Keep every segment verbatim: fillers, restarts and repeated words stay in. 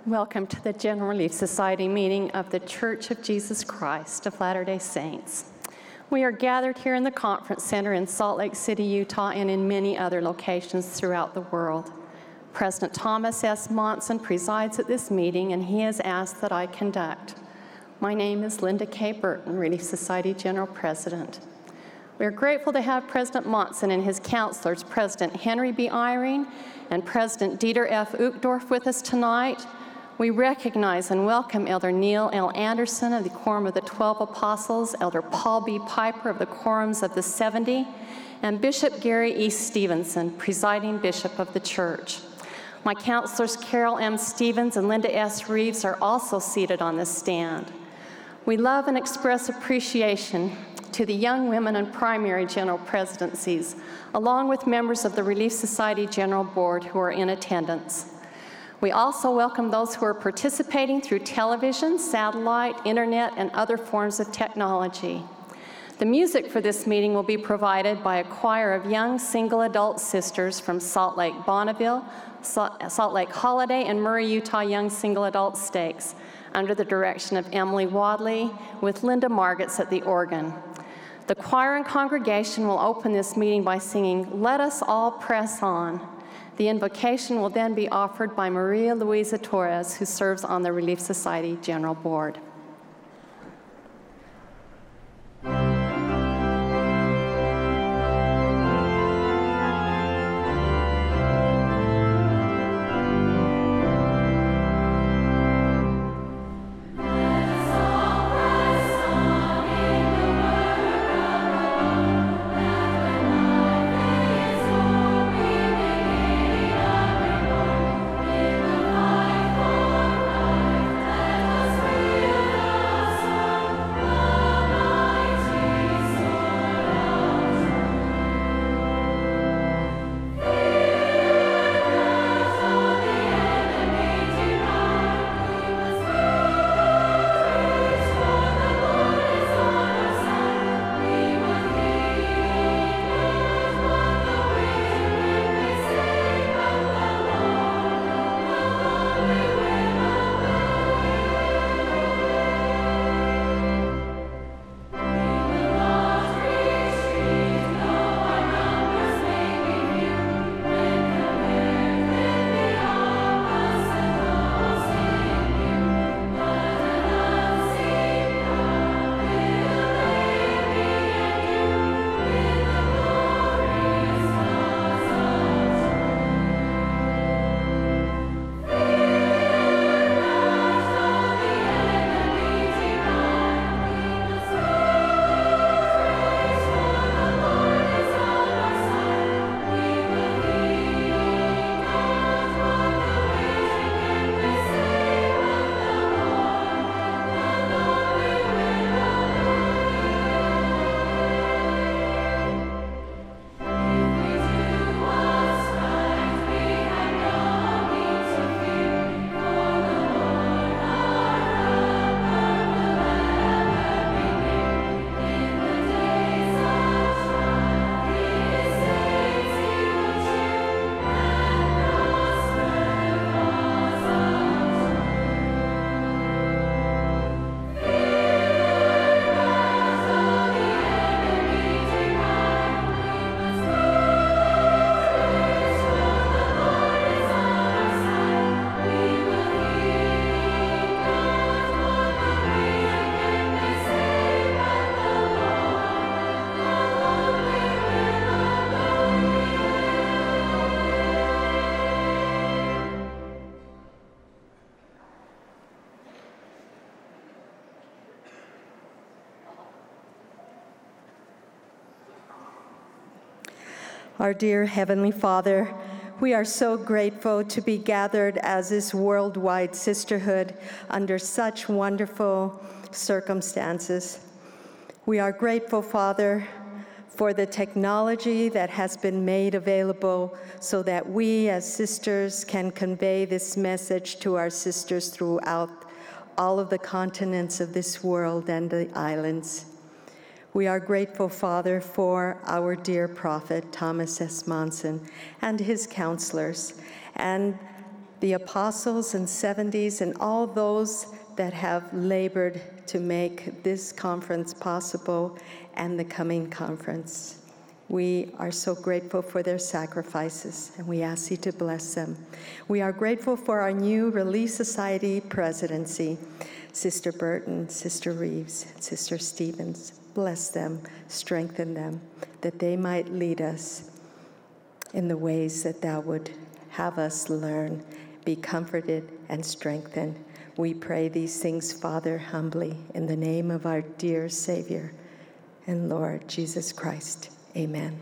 Welcome to the General Relief Society meeting of the Church of Jesus Christ of Latter-day Saints. We are gathered here in the Conference Center in Salt Lake City, Utah, and in many other locations throughout the world. President Thomas S. Monson presides at this meeting, and he has asked that I conduct. My name is Linda K. Burton, Relief Society General President. We are grateful to have President Monson and his counselors, President Henry B. Eyring and President Dieter F. Uchtdorf, with us tonight. We recognize and welcome Elder Neil L. Anderson of the Quorum of the Twelve Apostles, Elder Paul B. Piper of the Quorums of the Seventy, and Bishop Gary E. Stevenson, presiding bishop of the church. My counselors Carol M. Stevens and Linda S. Reeves are also seated on this stand. We love and express appreciation to the young women and primary general presidencies, along with members of the Relief Society General Board who are in attendance. We also welcome those who are participating through television, satellite, internet, and other forms of technology. The music for this meeting will be provided by a choir of young single adult sisters from Salt Lake Bonneville, Salt Lake Holiday, and Murray, Utah Young Single Adult Stakes, under the direction of Emily Wadley, with Linda Margetts at the organ. The choir and congregation will open this meeting by singing, "Let Us All Press On." The invocation will then be offered by Maria Luisa Torres, who serves on the Relief Society General Board. Our dear Heavenly Father, we are so grateful to be gathered as this worldwide sisterhood under such wonderful circumstances. We are grateful, Father, for the technology that has been made available so that we as sisters can convey this message to our sisters throughout all of the continents of this world and the islands. We are grateful, Father, for our dear prophet, Thomas S. Monson, and his counselors, and the apostles and seventies, and all those that have labored to make this conference possible and the coming conference. We are so grateful for their sacrifices, and we ask you to bless them. We are grateful for our new Relief Society presidency, Sister Burton, Sister Reeves, Sister Stevens. Bless them, strengthen them, that they might lead us in the ways that thou would have us learn, be comforted and strengthened. We pray these things, Father, humbly, in the name of our dear Savior and Lord Jesus Christ. Amen.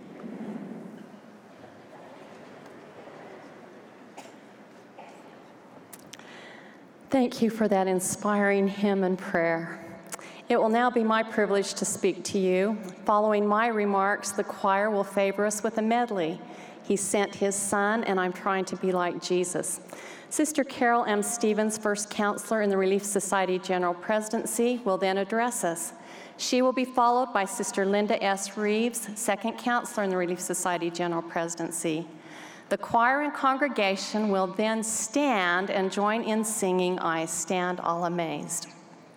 Thank you for that inspiring hymn and prayer. It will now be my privilege to speak to you. Following my remarks, the choir will favor us with a medley. He sent his son, and I'm trying to be like Jesus. Sister Carol M. Stevens, first counselor in the Relief Society General Presidency, will then address us. She will be followed by Sister Linda S. Reeves, second counselor in the Relief Society General Presidency. The choir and congregation will then stand and join in singing, "I Stand All Amazed."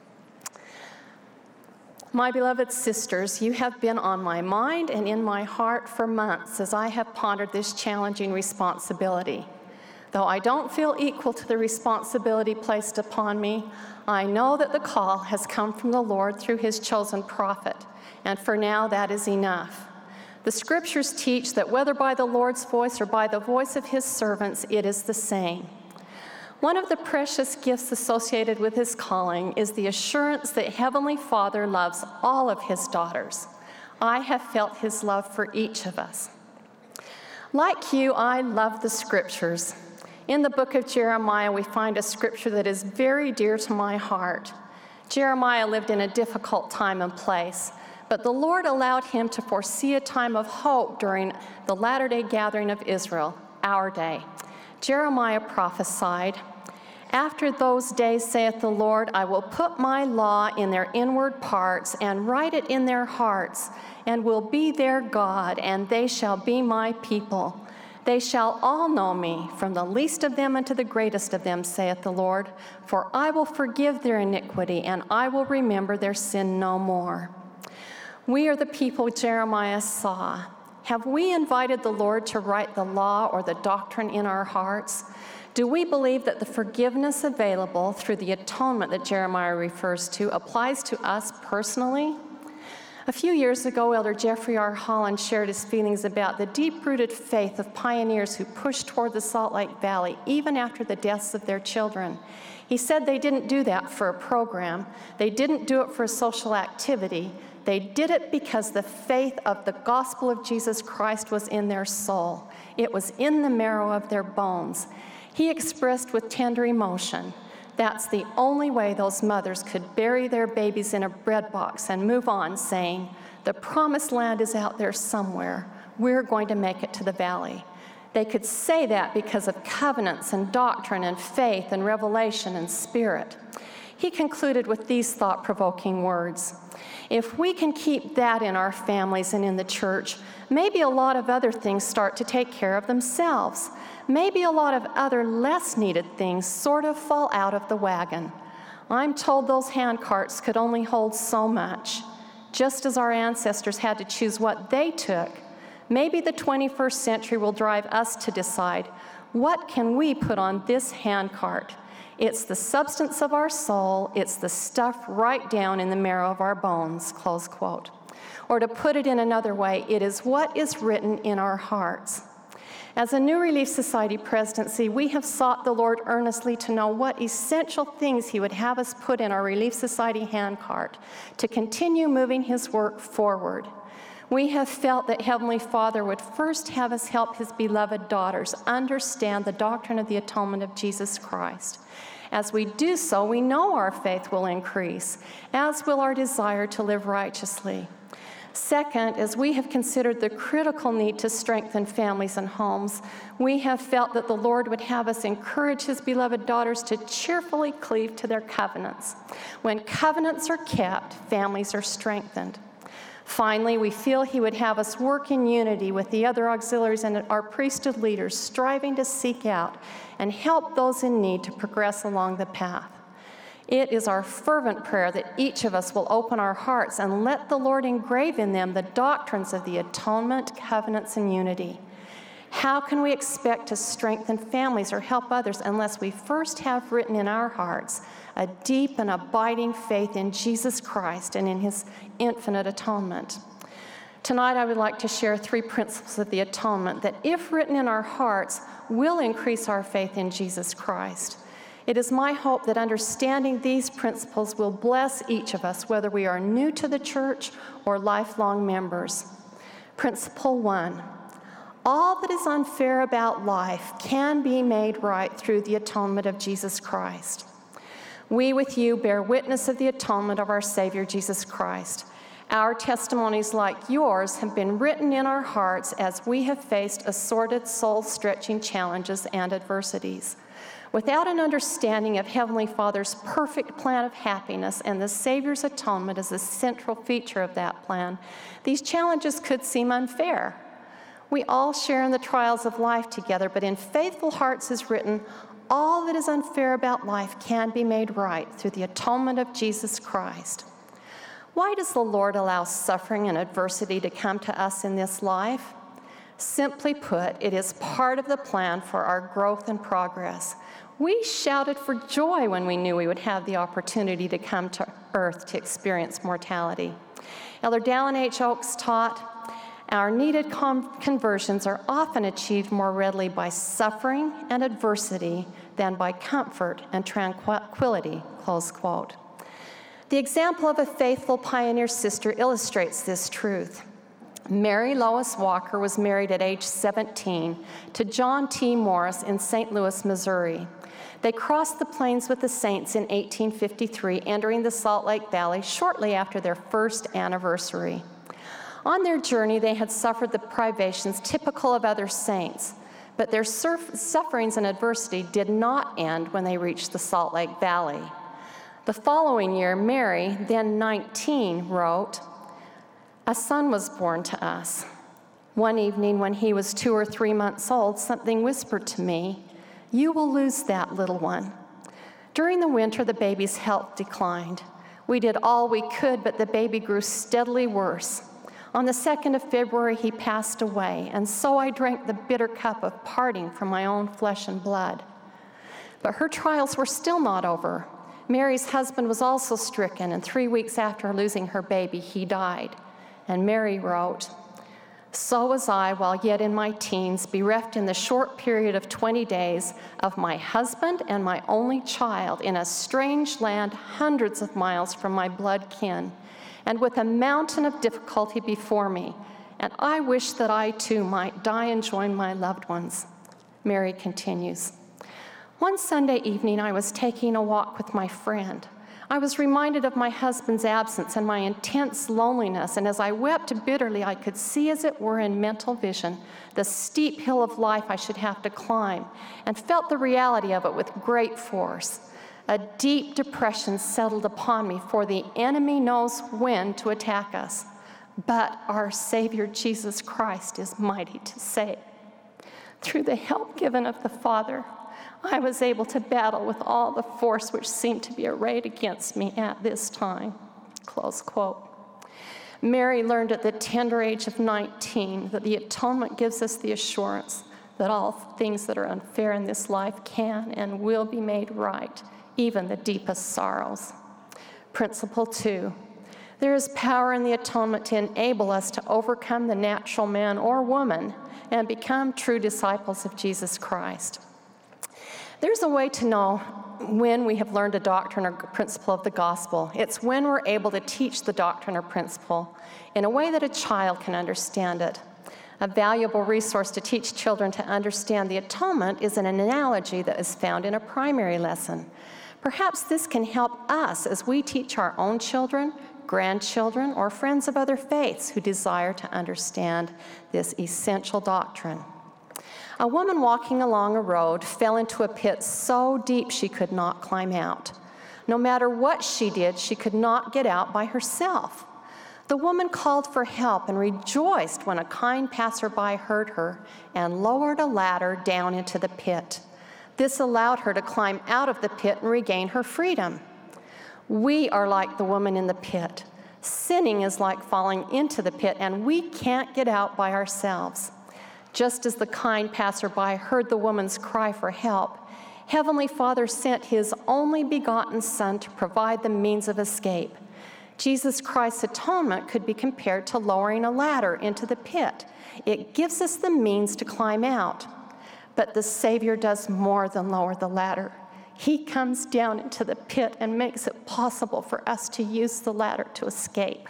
My beloved sisters, you have been on my mind and in my heart for months as I have pondered this challenging responsibility. Though I don't feel equal to the responsibility placed upon me, I know that the call has come from the Lord through his chosen prophet, and for now that is enough. The scriptures teach that whether by the Lord's voice or by the voice of his servants, it is the same. One of the precious gifts associated with his calling is the assurance that Heavenly Father loves all of his daughters. I have felt his love for each of us. Like you, I love the scriptures. In the book of Jeremiah, we find a scripture that is very dear to my heart. Jeremiah lived in a difficult time and place, but the Lord allowed him to foresee a time of hope during the latter-day gathering of Israel, our day. Jeremiah prophesied, "After those days, saith the Lord, I will put my law in their inward parts and write it in their hearts, and will be their God, and they shall be my people. They shall all know me, from the least of them unto the greatest of them, saith the Lord, for I will forgive their iniquity, and I will remember their sin no more." We are the people Jeremiah saw. Have we invited the Lord to write the law or the doctrine in our hearts? Do we believe that the forgiveness available through the atonement that Jeremiah refers to applies to us personally? A few years ago, Elder Jeffrey R. Holland shared his feelings about the deep-rooted faith of pioneers who pushed toward the Salt Lake Valley even after the deaths of their children. He said they didn't do that for a program. They didn't do it for a social activity. They did it because the faith of the gospel of Jesus Christ was in their soul. It was in the marrow of their bones. He expressed with tender emotion, that's the only way those mothers could bury their babies in a bread box and move on, saying, "The promised land is out there somewhere. We're going to make it to the valley." They could say that because of covenants and doctrine and faith and revelation and spirit. He concluded with these thought-provoking words, "If we can keep that in our families and in the church, maybe a lot of other things start to take care of themselves. Maybe a lot of other less needed things sort of fall out of the wagon. I'm told those hand carts could only hold so much. Just as our ancestors had to choose what they took, maybe the twenty-first century will drive us to decide, what can we put on this hand cart? It's the substance of our soul. It's the stuff right down in the marrow of our bones," close quote. Or to put it in another way, it is what is written in our hearts. As a new Relief Society presidency, we have sought the Lord earnestly to know what essential things he would have us put in our Relief Society handcart to continue moving his work forward. We have felt that Heavenly Father would first have us help his beloved daughters understand the doctrine of the atonement of Jesus Christ. As we do so, we know our faith will increase, as will our desire to live righteously. Second, as we have considered the critical need to strengthen families and homes, we have felt that the Lord would have us encourage his beloved daughters to cheerfully cleave to their covenants. When covenants are kept, families are strengthened. Finally, we feel he would have us work in unity with the other auxiliaries and our priesthood leaders, striving to seek out and help those in need to progress along the path. It is our fervent prayer that each of us will open our hearts and let the Lord engrave in them the doctrines of the atonement, covenants, and unity. How can we expect to strengthen families or help others unless we first have written in our hearts a deep and abiding faith in Jesus Christ and in his infinite atonement? Tonight, I would like to share three principles of the atonement that, if written in our hearts, will increase our faith in Jesus Christ. It is my hope that understanding these principles will bless each of us, whether we are new to the church or lifelong members. Principle one, all that is unfair about life can be made right through the atonement of Jesus Christ. We with you bear witness of the atonement of our Savior Jesus Christ. Our testimonies, like yours, have been written in our hearts as we have faced assorted, soul-stretching challenges and adversities. Without an understanding of Heavenly Father's perfect plan of happiness and the Savior's atonement as a central feature of that plan, these challenges could seem unfair. We all share in the trials of life together, but in Faithful Hearts is written, all that is unfair about life can be made right through the atonement of Jesus Christ. Why does the Lord allow suffering and adversity to come to us in this life? Simply put, it is part of the plan for our growth and progress. We shouted for joy when we knew we would have the opportunity to come to earth to experience mortality. Elder Dallin H. Oaks taught, our needed con- conversions are often achieved more readily by suffering and adversity than by comfort and tranquility, close quote. The example of a faithful pioneer sister illustrates this truth. Mary Lois Walker was married at age seventeen to John T. Morris in Saint Louis, Missouri. They crossed the plains with the saints in eighteen fifty-three, entering the Salt Lake Valley shortly after their first anniversary. On their journey, they had suffered the privations typical of other saints, but their surf- sufferings and adversity did not end when they reached the Salt Lake Valley. The following year, Mary, then nineteen, wrote, "A son was born to us. One evening when he was two or three months old, something whispered to me, 'You will lose that little one.' During the winter, the baby's health declined. We did all we could, but the baby grew steadily worse. On the second of February, he passed away, and so I drank the bitter cup of parting from my own flesh and blood." But her trials were still not over. Mary's husband was also stricken, and three weeks after losing her baby, he died. And Mary wrote, "So was I, while yet in my teens, bereft in the short period of twenty days of my husband and my only child in a strange land hundreds of miles from my blood kin, and with a mountain of difficulty before me, and I wish that I too might die and join my loved ones." Mary continues, "One Sunday evening I was taking a walk with my friend. I was reminded of my husband's absence and my intense loneliness, and as I wept bitterly, I could see, as it were in mental vision, the steep hill of life I should have to climb, and felt the reality of it with great force. A deep depression settled upon me, for the enemy knows when to attack us, but our Savior Jesus Christ is mighty to save. Through the help given of the Father, I was able to battle with all the force which seemed to be arrayed against me at this time." Close quote. Mary learned at the tender age of nineteen that the atonement gives us the assurance that all things that are unfair in this life can and will be made right, even the deepest sorrows. Principle two, there is power in the atonement to enable us to overcome the natural man or woman and become true disciples of Jesus Christ. There's a way to know when we have learned a doctrine or principle of the gospel. It's when we're able to teach the doctrine or principle in a way that a child can understand it. A valuable resource to teach children to understand the atonement is an analogy that is found in a primary lesson. Perhaps this can help us as we teach our own children, grandchildren, or friends of other faiths who desire to understand this essential doctrine. A woman walking along a road fell into a pit so deep she could not climb out. No matter what she did, she could not get out by herself. The woman called for help and rejoiced when a kind passerby heard her and lowered a ladder down into the pit. This allowed her to climb out of the pit and regain her freedom. We are like the woman in the pit. Sinning is like falling into the pit, and we can't get out by ourselves. Just as the kind passerby heard the woman's cry for help, Heavenly Father sent his only begotten Son to provide the means of escape. Jesus Christ's atonement could be compared to lowering a ladder into the pit. It gives us the means to climb out. But the Savior does more than lower the ladder. He comes down into the pit and makes it possible for us to use the ladder to escape.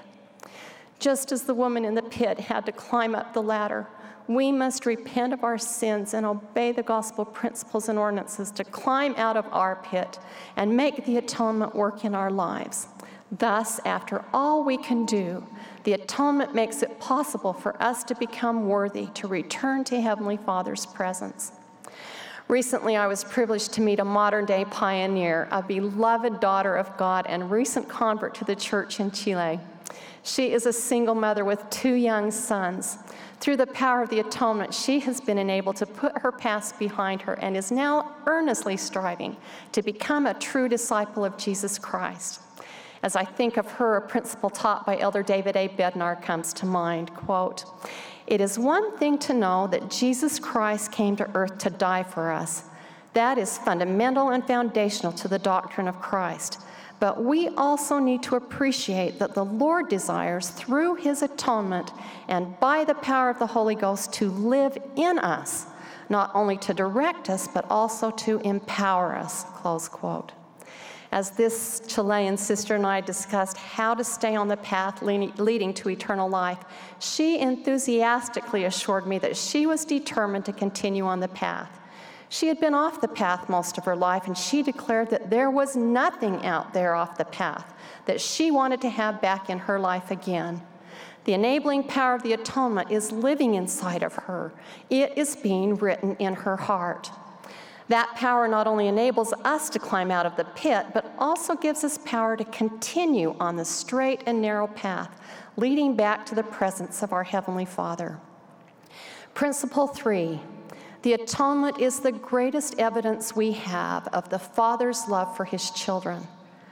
Just as the woman in the pit had to climb up the ladder, we must repent of our sins and obey the gospel principles and ordinances to climb out of our pit and make the atonement work in our lives. Thus, after all we can do, the atonement makes it possible for us to become worthy to return to Heavenly Father's presence. Recently, I was privileged to meet a modern-day pioneer, a beloved daughter of God and recent convert to the church in Chile. She is a single mother with two young sons. Through the power of the atonement, she has been enabled to put her past behind her and is now earnestly striving to become a true disciple of Jesus Christ. As I think of her, a principle taught by Elder David A. Bednar comes to mind, quote, "It is one thing to know that Jesus Christ came to earth to die for us. That is fundamental and foundational to the doctrine of Christ. But we also need to appreciate that the Lord desires, through his atonement and by the power of the Holy Ghost, to live in us, not only to direct us, but also to empower us," close quote. As this Chilean sister and I discussed how to stay on the path leading to eternal life, she enthusiastically assured me that she was determined to continue on the path. She had been off the path most of her life, and she declared that there was nothing out there off the path that she wanted to have back in her life again. The enabling power of the atonement is living inside of her. It is being written in her heart. That power not only enables us to climb out of the pit, but also gives us power to continue on the straight and narrow path, leading back to the presence of our Heavenly Father. Principle three, the atonement is the greatest evidence we have of the Father's love for his children.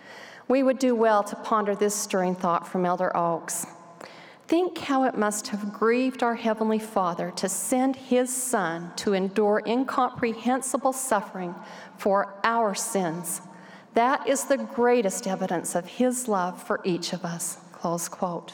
We would do well to ponder this stirring thought from Elder Oaks. Think how it must have grieved our Heavenly Father to send his Son to endure incomprehensible suffering for our sins. That is the greatest evidence of his love for each of us, close quote.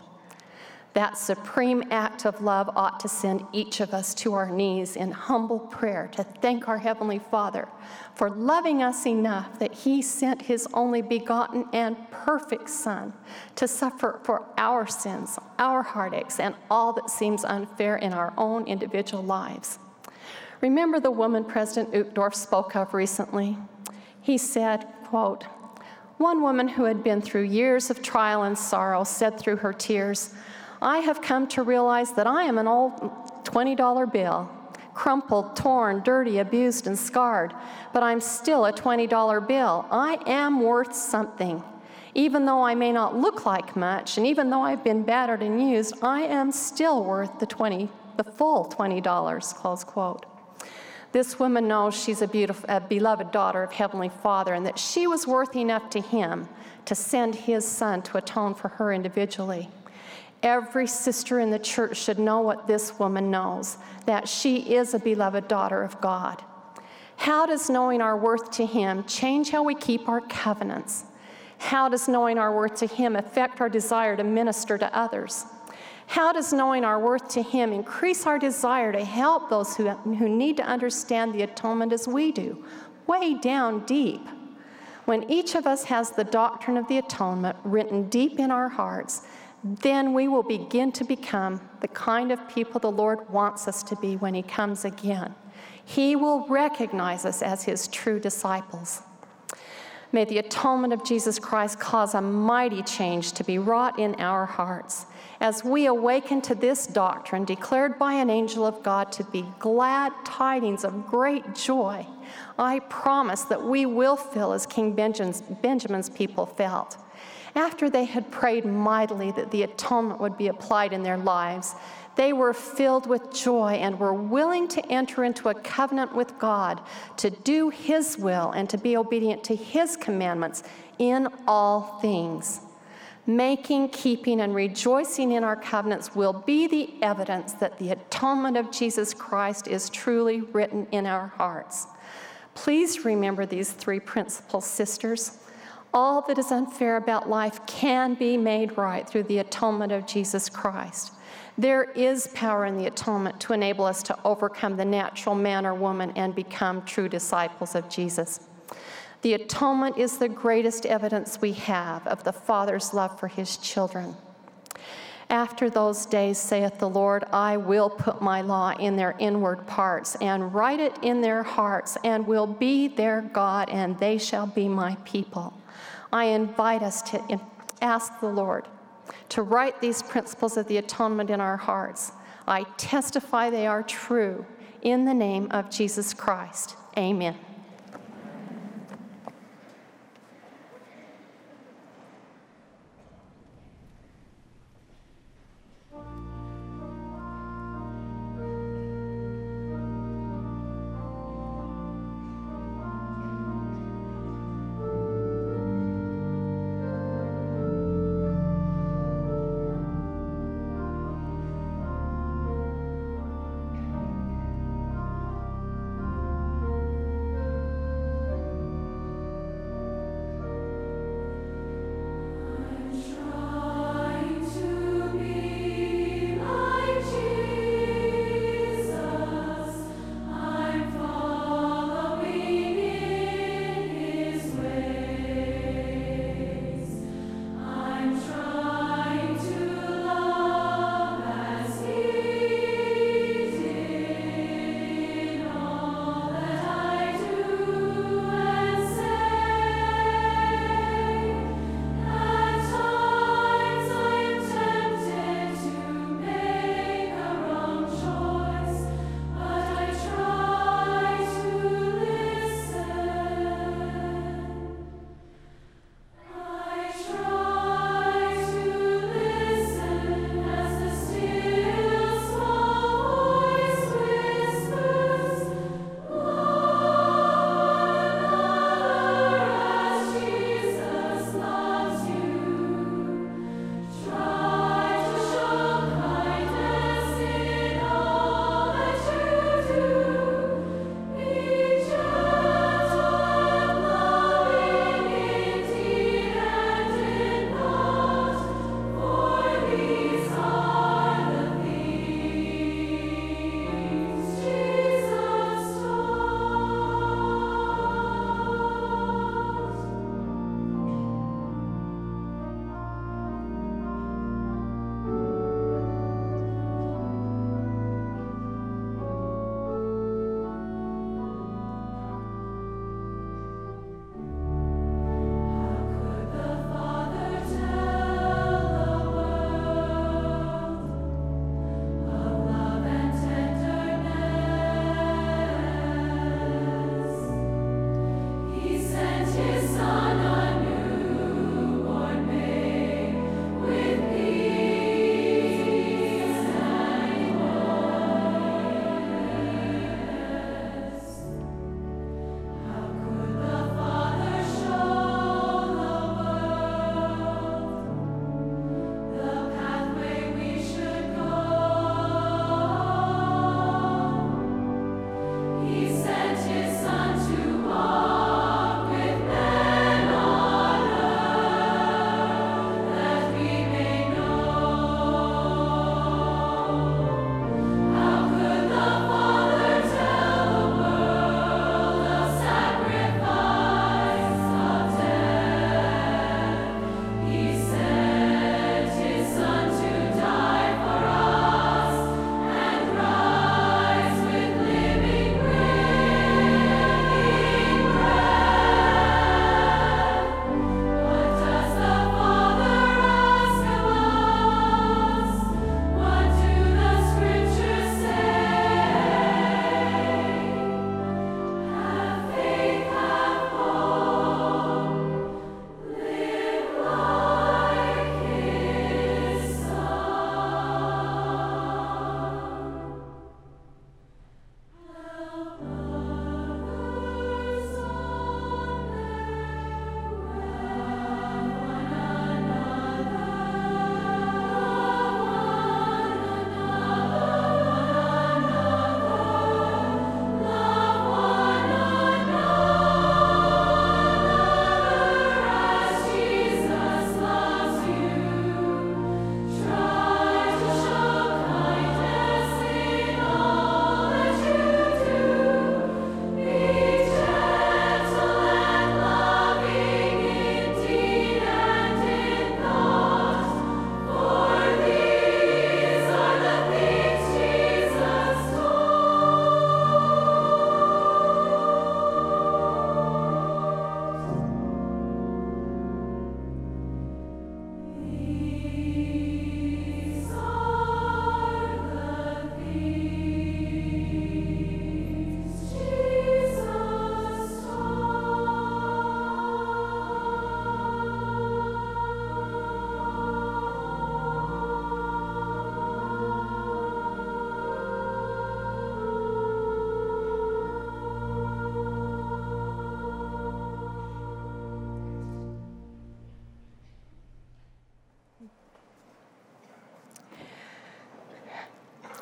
That supreme act of love ought to send each of us to our knees in humble prayer to thank our Heavenly Father for loving us enough that he sent his only begotten and perfect Son to suffer for our sins, our heartaches, and all that seems unfair in our own individual lives. Remember the woman President Uchtdorf spoke of recently? He said, quote, "One woman who had been through years of trial and sorrow said through her tears, 'I have come to realize that I am an old twenty dollar bill, crumpled, torn, dirty, abused, and scarred, but I'm still a twenty dollar bill. I am worth something. Even though I may not look like much, and even though I've been battered and used, I am still worth the twenty, the full twenty dollars, close quote. This woman knows she's a, beautiful, a beloved daughter of Heavenly Father, and that she was worth enough to him to send his Son to atone for her individually. Every sister in the church should know what this woman knows, that she is a beloved daughter of God. How does knowing our worth to him change how we keep our covenants? How does knowing our worth to him affect our desire to minister to others? How does knowing our worth to him increase our desire to help those who, who need to understand the atonement as we do, way down deep? When each of us has the doctrine of the atonement written deep in our hearts, then we will begin to become the kind of people the Lord wants us to be when he comes again. He will recognize us as his true disciples. May the atonement of Jesus Christ cause a mighty change to be wrought in our hearts as we awaken to this doctrine declared by an angel of God to be glad tidings of great joy. I promise that we will feel as King Benjamin's, Benjamin's people felt. After they had prayed mightily that the atonement would be applied in their lives, they were filled with joy and were willing to enter into a covenant with God to do His will and to be obedient to His commandments in all things. Making, keeping, and rejoicing in our covenants will be the evidence that the atonement of Jesus Christ is truly written in our hearts. Please remember these three principles, sisters. All that is unfair about life can be made right through the atonement of Jesus Christ. There is power in the atonement to enable us to overcome the natural man or woman and become true disciples of Jesus. The atonement is the greatest evidence we have of the Father's love for His children. After those days, saith the Lord, I will put my law in their inward parts and write it in their hearts, and will be their God, and they shall be my people. I invite us to ask the Lord to write these principles of the atonement in our hearts. I testify they are true in the name of Jesus Christ. Amen.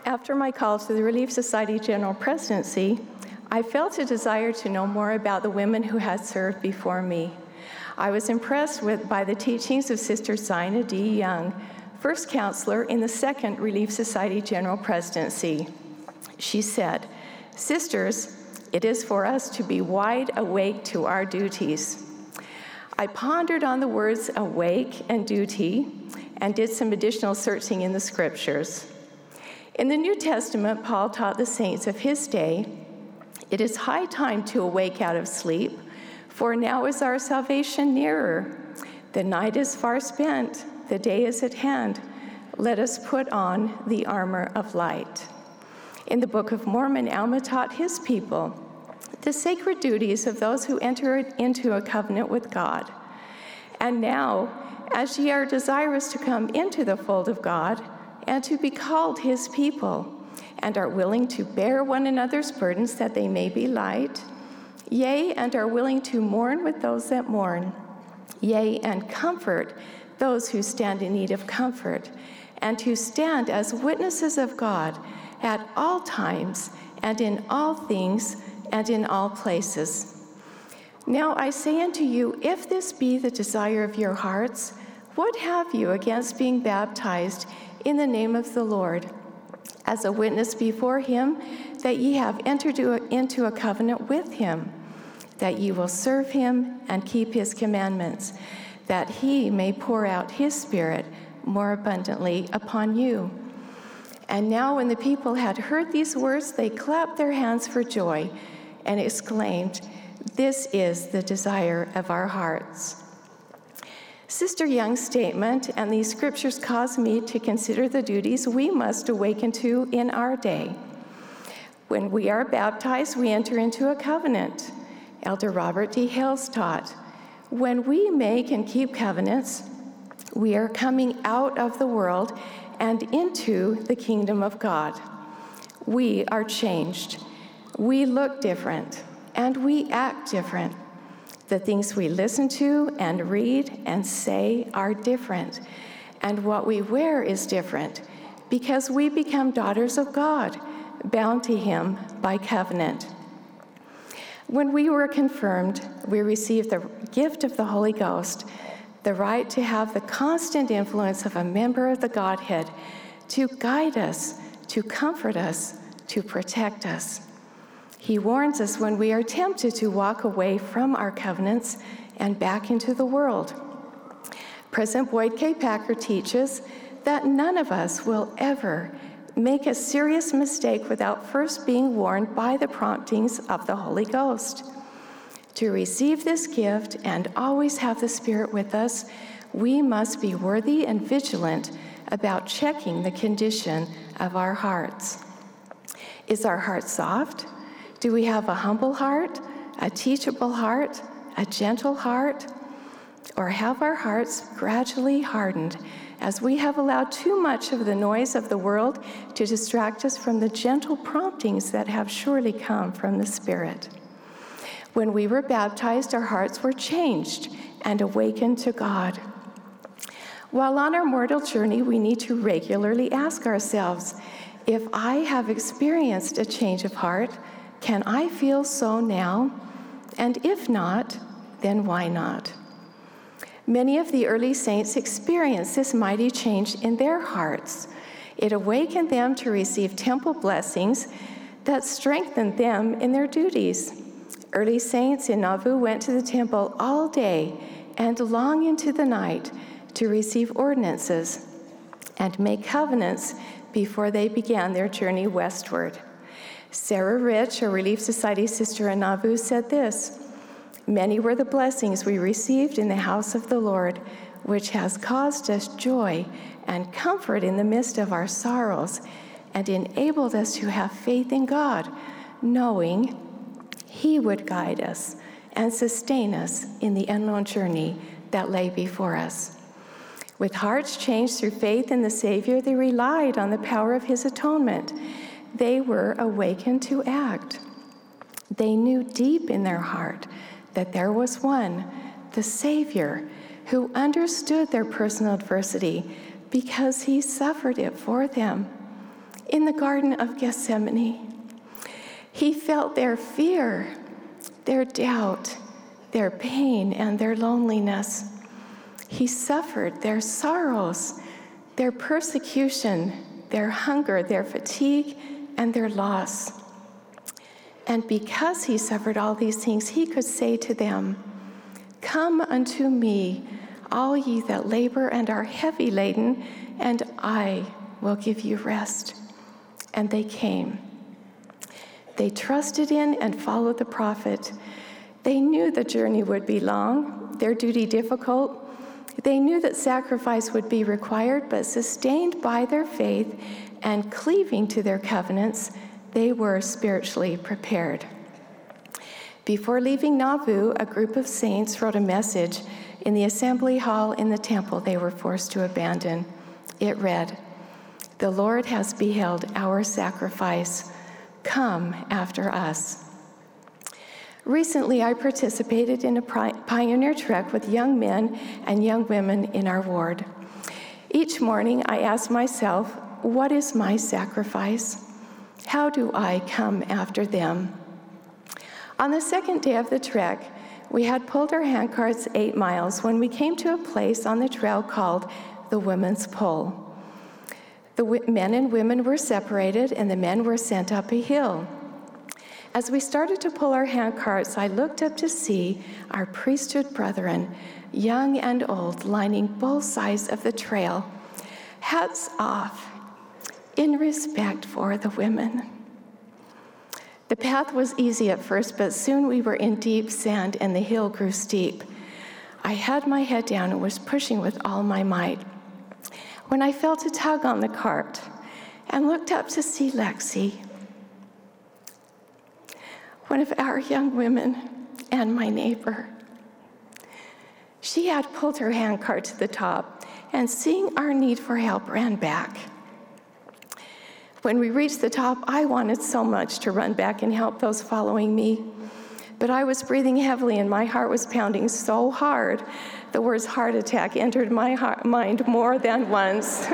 After my call to the Relief Society General Presidency, I felt a desire to know more about the women who had served before me. I was impressed with, by the teachings of Sister Zina D. Young, first counselor in the second Relief Society General Presidency. She said, "Sisters, it is for us to be wide awake to our duties." I pondered on the words awake and duty and did some additional searching in the scriptures. In the New Testament, Paul taught the saints of his day, "It is high time to awake out of sleep, for now is our salvation nearer. The night is far spent, the day is at hand. Let us put on the armor of light." In the Book of Mormon, Alma taught his people the sacred duties of those who enter into a covenant with God. And now, as ye are desirous to come into the fold of God and to be called his people, and are willing to bear one another's burdens that they may be light, yea, and are willing to mourn with those that mourn, yea, and comfort those who stand in need of comfort, and to stand as witnesses of God at all times and in all things and in all places. Now I say unto you, if this be the desire of your hearts, what have you against being baptized in the name of the Lord, as a witness before him that ye have entered into a covenant with him, that ye will serve him and keep his commandments, that he may pour out his Spirit more abundantly upon you." And now when the people had heard these words, they clapped their hands for joy and exclaimed, "This is the desire of our hearts." Sister Young's statement and these scriptures cause me to consider the duties we must awaken to in our day. When we are baptized, we enter into a covenant. Elder Robert D. Hales taught, when we make and keep covenants, we are coming out of the world and into the kingdom of God. We are changed. We look different, and we act different. The things we listen to and read and say are different, and what we wear is different, because we become daughters of God, bound to him by covenant. When we were confirmed, we received the gift of the Holy Ghost, the right to have the constant influence of a member of the Godhead to guide us, to comfort us, to protect us. He warns us when we are tempted to walk away from our covenants and back into the world. President Boyd K. Packer teaches that none of us will ever make a serious mistake without first being warned by the promptings of the Holy Ghost. To receive this gift and always have the Spirit with us, we must be worthy and vigilant about checking the condition of our hearts. Is our heart soft? Do we have a humble heart, a teachable heart, a gentle heart? Or have our hearts gradually hardened as we have allowed too much of the noise of the world to distract us from the gentle promptings that have surely come from the Spirit? When we were baptized, our hearts were changed and awakened to God. While on our mortal journey, we need to regularly ask ourselves, if I have experienced a change of heart, can I feel so now? And if not, then why not? Many of the early saints experienced this mighty change in their hearts. It awakened them to receive temple blessings that strengthened them in their duties. Early saints in Nauvoo went to the temple all day and long into the night to receive ordinances and make covenants before they began their journey westward. Sarah Rich, a Relief Society sister in Nauvoo, said this, "Many were the blessings we received in the house of the Lord, which has caused us joy and comfort in the midst of our sorrows, and enabled us to have faith in God, knowing he would guide us and sustain us in the unknown journey that lay before us." With hearts changed through faith in the Savior, they relied on the power of his atonement. They were awakened to act. They knew deep in their heart that there was one, the Savior, who understood their personal adversity because he suffered it for them. in the Garden of Gethsemane. He felt their fear, their doubt, their pain, and their loneliness. He suffered their sorrows, their persecution, their hunger, their fatigue, and their loss. And because he suffered all these things, he could say to them, "Come unto me, all ye that labor and are heavy laden, and I will give you rest." And they came. They trusted in and followed the prophet. They knew the journey would be long, their duty difficult. They knew that sacrifice would be required, but sustained by their faith and cleaving to their covenants, they were spiritually prepared. Before leaving Nauvoo, a group of saints wrote a message in the assembly hall in the temple they were forced to abandon. It read, "The Lord has beheld our sacrifice. Come after us." Recently, I participated in a pioneer trek with young men and young women in our ward. Each morning, I asked myself, what is my sacrifice? How do I come after them? On the second day of the trek, we had pulled our handcarts eight miles when we came to a place on the trail called the Women's Pull. The w- men and women were separated, and the men were sent up a hill. As we started to pull our handcarts, I looked up to see our priesthood brethren, young and old, lining both sides of the trail. Hats off, in respect for the women. The path was easy at first, but soon we were in deep sand and the hill grew steep. I had my head down and was pushing with all my might when I felt a tug on the cart and looked up to see Lexi, one of our young women and my neighbor. She had pulled her handcart to the top and, seeing our need for help, ran back. When we reached the top, I wanted so much to run back and help those following me. But I was breathing heavily and my heart was pounding so hard, the words heart attack entered my heart, mind more than once.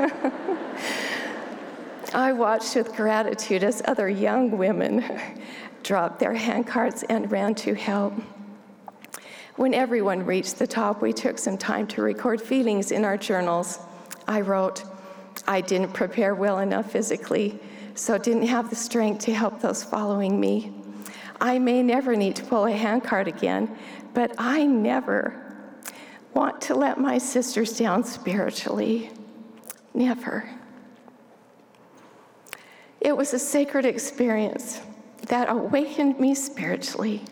I watched with gratitude as other young women dropped their handcarts and ran to help. When everyone reached the top, we took some time to record feelings in our journals. I wrote, "I didn't prepare well enough physically, so didn't have the strength to help those following me. I may never need to pull a handcart again, but I never want to let my sisters down spiritually. Never." It was a sacred experience that awakened me spiritually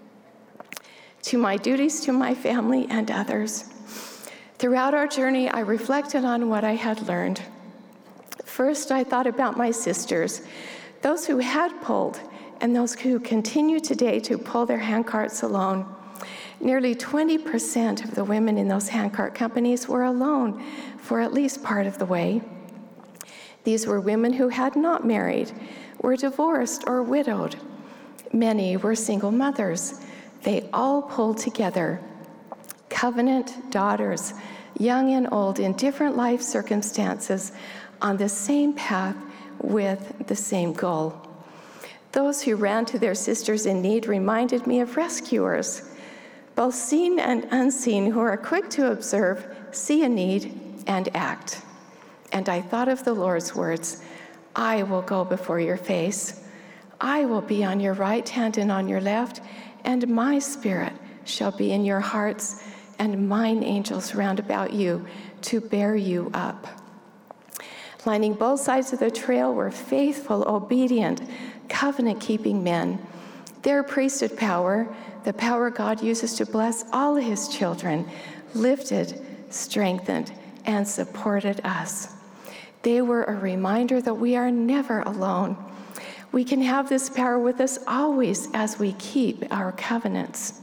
to my duties to my family and others. Throughout our journey, I reflected on what I had learned. First, I thought about my sisters, those who had pulled and those who continue today to pull their handcarts alone. Nearly twenty percent of the women in those handcart companies were alone for at least part of the way. These were women who had not married, were divorced or widowed. Many were single mothers. They all pulled together, covenant daughters, young and old in different life circumstances, on the same path with the same goal. Those who ran to their sisters in need reminded me of rescuers, both seen and unseen, who are quick to observe, see a need, and act. And I thought of the Lord's words, "I will go before your face. I will be on your right hand and on your left, and my spirit shall be in your hearts, and mine angels round about you to bear you up." Lining both sides of the trail were faithful, obedient, covenant-keeping men. Their priesthood power, the power God uses to bless all his children, lifted, strengthened, and supported us. They were a reminder that we are never alone. We can have this power with us always as we keep our covenants.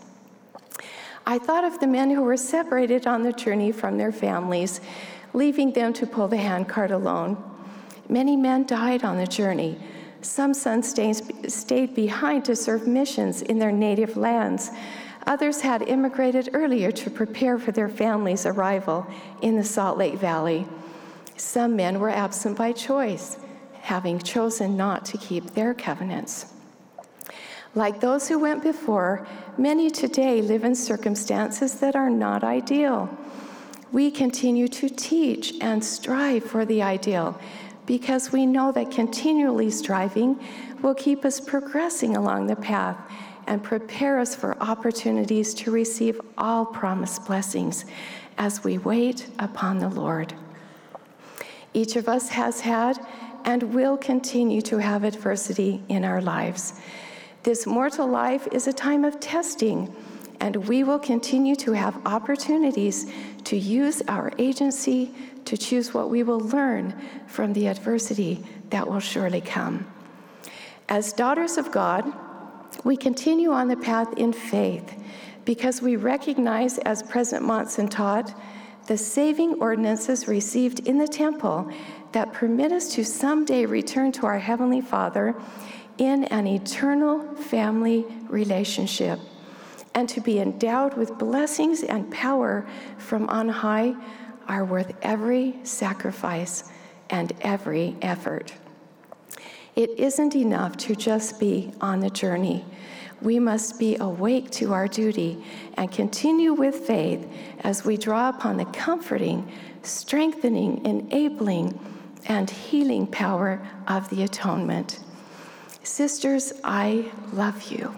I thought of the men who were separated on the journey from their families, leaving them to pull the handcart alone. Many men died on the journey. Some sons stayed behind to serve missions in their native lands. Others had immigrated earlier to prepare for their family's arrival in the Salt Lake Valley. Some men were absent by choice, having chosen not to keep their covenants. Like those who went before, many today live in circumstances that are not ideal. We continue to teach and strive for the ideal because we know that continually striving will keep us progressing along the path and prepare us for opportunities to receive all promised blessings as we wait upon the Lord. Each of us has had and will continue to have adversity in our lives. This mortal life is a time of testing, and we will continue to have opportunities to use our agency to choose what we will learn from the adversity that will surely come. As daughters of God, we continue on the path in faith because we recognize, as President Monson taught, the saving ordinances received in the temple that permit us to someday return to our Heavenly Father in an eternal family relationship and to be endowed with blessings and power from on high are worth every sacrifice and every effort. It isn't enough to just be on the journey. We must be awake to our duty and continue with faith as we draw upon the comforting, strengthening, enabling, and healing power of the atonement. Sisters, I love you.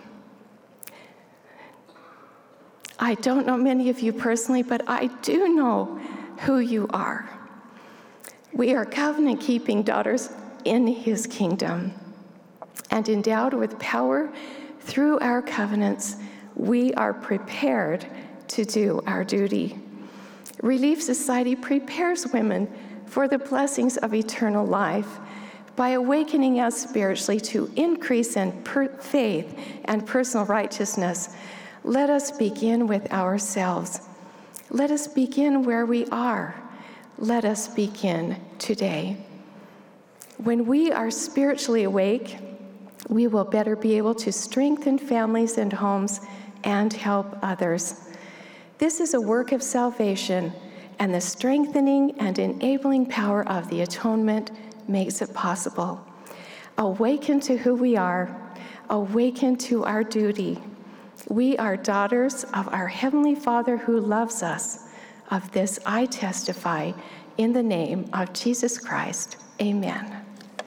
I don't know many of you personally, but I do know who you are. We are covenant-keeping daughters in His kingdom, and endowed with power through our covenants, we are prepared to do our duty. Relief Society prepares women for the blessings of eternal life by awakening us spiritually to increase in per- faith and personal righteousness. Let us begin with ourselves. Let us begin where we are. Let us begin today. When we are spiritually awake, we will better be able to strengthen families and homes and help others. This is a work of salvation, and the strengthening and enabling power of the atonement makes it possible. Awaken to who we are. Awaken to our duty. We are daughters of our Heavenly Father who loves us. Of this I testify in the name of Jesus Christ. Amen.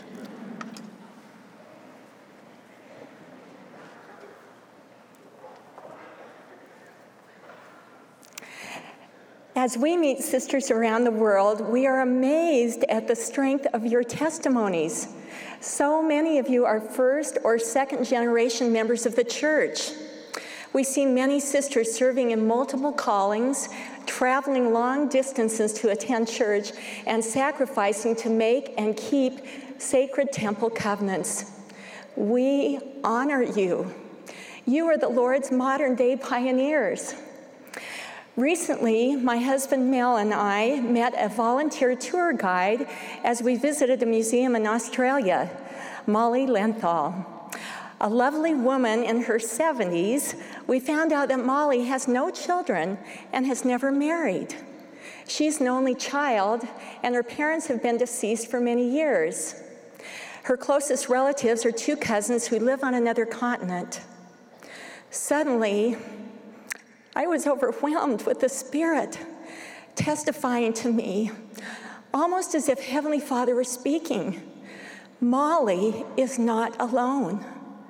As we meet sisters around the world, we are amazed at the strength of your testimonies. So many of you are first or second generation members of the church. We see many sisters serving in multiple callings, traveling long distances to attend church, and sacrificing to make and keep sacred temple covenants. We honor you. You are the Lord's modern-day pioneers. Recently, my husband Mel and I met a volunteer tour guide as we visited a museum in Australia, Molly Lenthal. A lovely woman in her seventies, we found out that Molly has no children and has never married. She's an only child, and her parents have been deceased for many years. Her closest relatives are two cousins who live on another continent. Suddenly, I was overwhelmed with the Spirit testifying to me, almost as if Heavenly Father were speaking. Molly is not alone.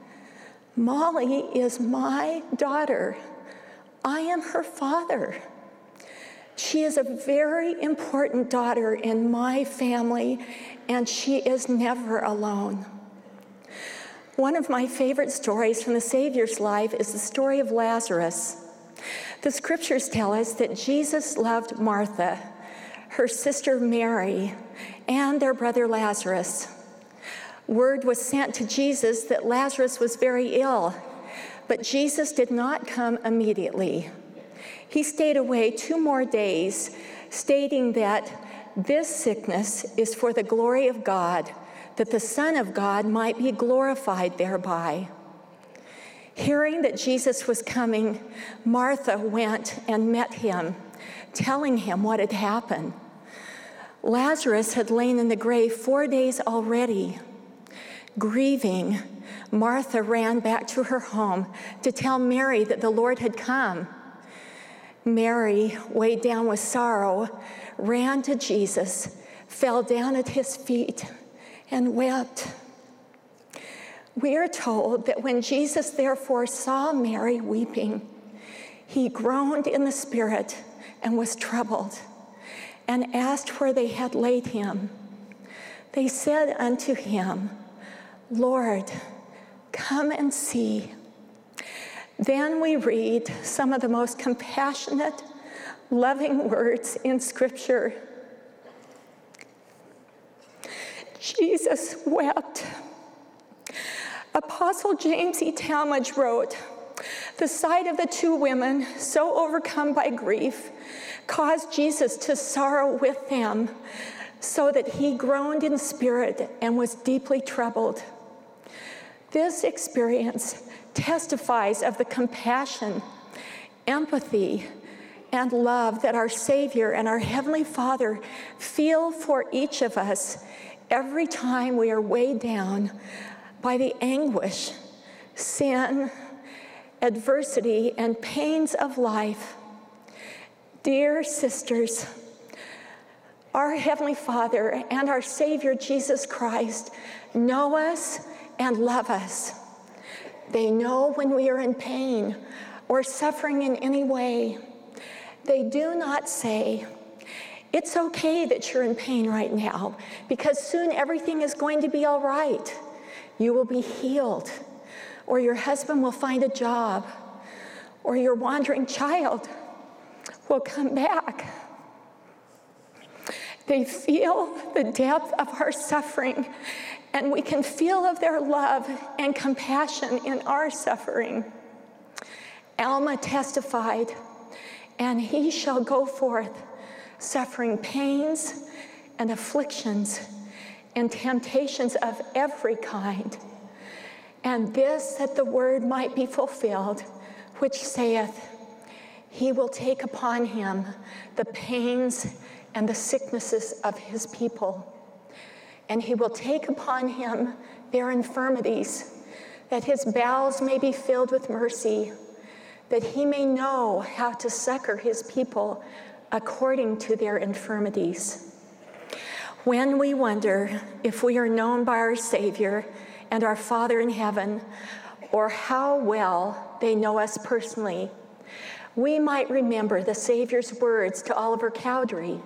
Molly is my daughter. I am her father. She is a very important daughter in my family, and she is never alone. One of my favorite stories from the Savior's life is the story of Lazarus. The scriptures tell us that Jesus loved Martha, her sister Mary, and their brother Lazarus. Word was sent to Jesus that Lazarus was very ill, but Jesus did not come immediately. He stayed away two more days, stating that this sickness is for the glory of God, that the Son of God might be glorified thereby. Hearing that Jesus was coming, Martha went and met him, telling him what had happened. Lazarus had lain in the grave four days already. Grieving, Martha ran back to her home to tell Mary that the Lord had come. Mary, weighed down with sorrow, ran to Jesus, fell down at his feet, and wept. We are told that when Jesus therefore saw Mary weeping, he groaned in the spirit and was troubled, and asked where they had laid him. They said unto him, Lord, come and see. Then we read some of the most compassionate, loving words in Scripture. Jesus wept. Apostle James E. Talmage wrote, the sight of the two women, so overcome by grief, caused Jesus to sorrow with them, so that he groaned in spirit and was deeply troubled. This experience testifies of the compassion, empathy, and love that our Savior and our Heavenly Father feel for each of us every time we are weighed down by the anguish, sin, adversity, and pains of life. Dear sisters, our Heavenly Father and our Savior Jesus Christ know us and love us. They know when we are in pain or suffering in any way. They do not say, it's okay that you're in pain right now, because soon everything is going to be all right. You will be healed, or your husband will find a job, or your wandering child will come back. They feel the depth of our suffering, and we can feel of their love and compassion in our suffering. Alma testified, and he shall go forth suffering pains and afflictions and temptations of every kind. And this, that the word might be fulfilled, which saith, he will take upon him the pains and the sicknesses of his people. And he will take upon him their infirmities, that his bowels may be filled with mercy, that he may know how to succor his people according to their infirmities. When we wonder if we are known by our Savior and our Father in heaven, or how well they know us personally, we might remember the Savior's words to Oliver Cowdery.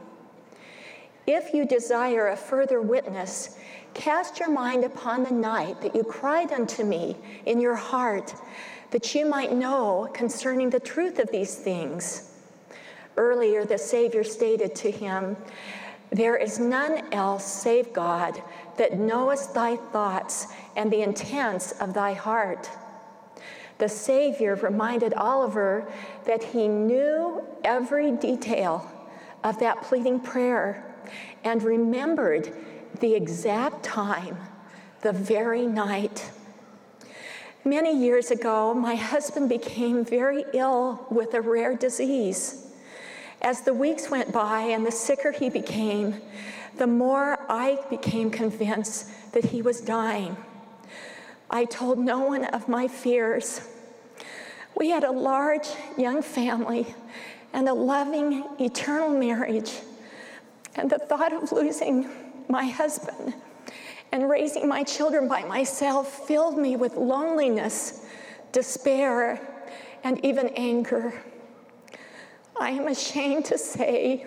If you desire a further witness, cast your mind upon the night that you cried unto me in your heart, that you might know concerning the truth of these things. Earlier, the Savior stated to him, there is none else save God that knoweth thy thoughts and the intents of thy heart. The Savior reminded Oliver that he knew every detail of that pleading prayer and remembered the exact time, the very night. Many years ago, my husband became very ill with a rare disease. As the weeks went by and the sicker he became, the more I became convinced that he was dying. I told no one of my fears. We had a large young family and a loving, eternal marriage. And the thought of losing my husband and raising my children by myself filled me with loneliness, despair, and even anger. I am ashamed to say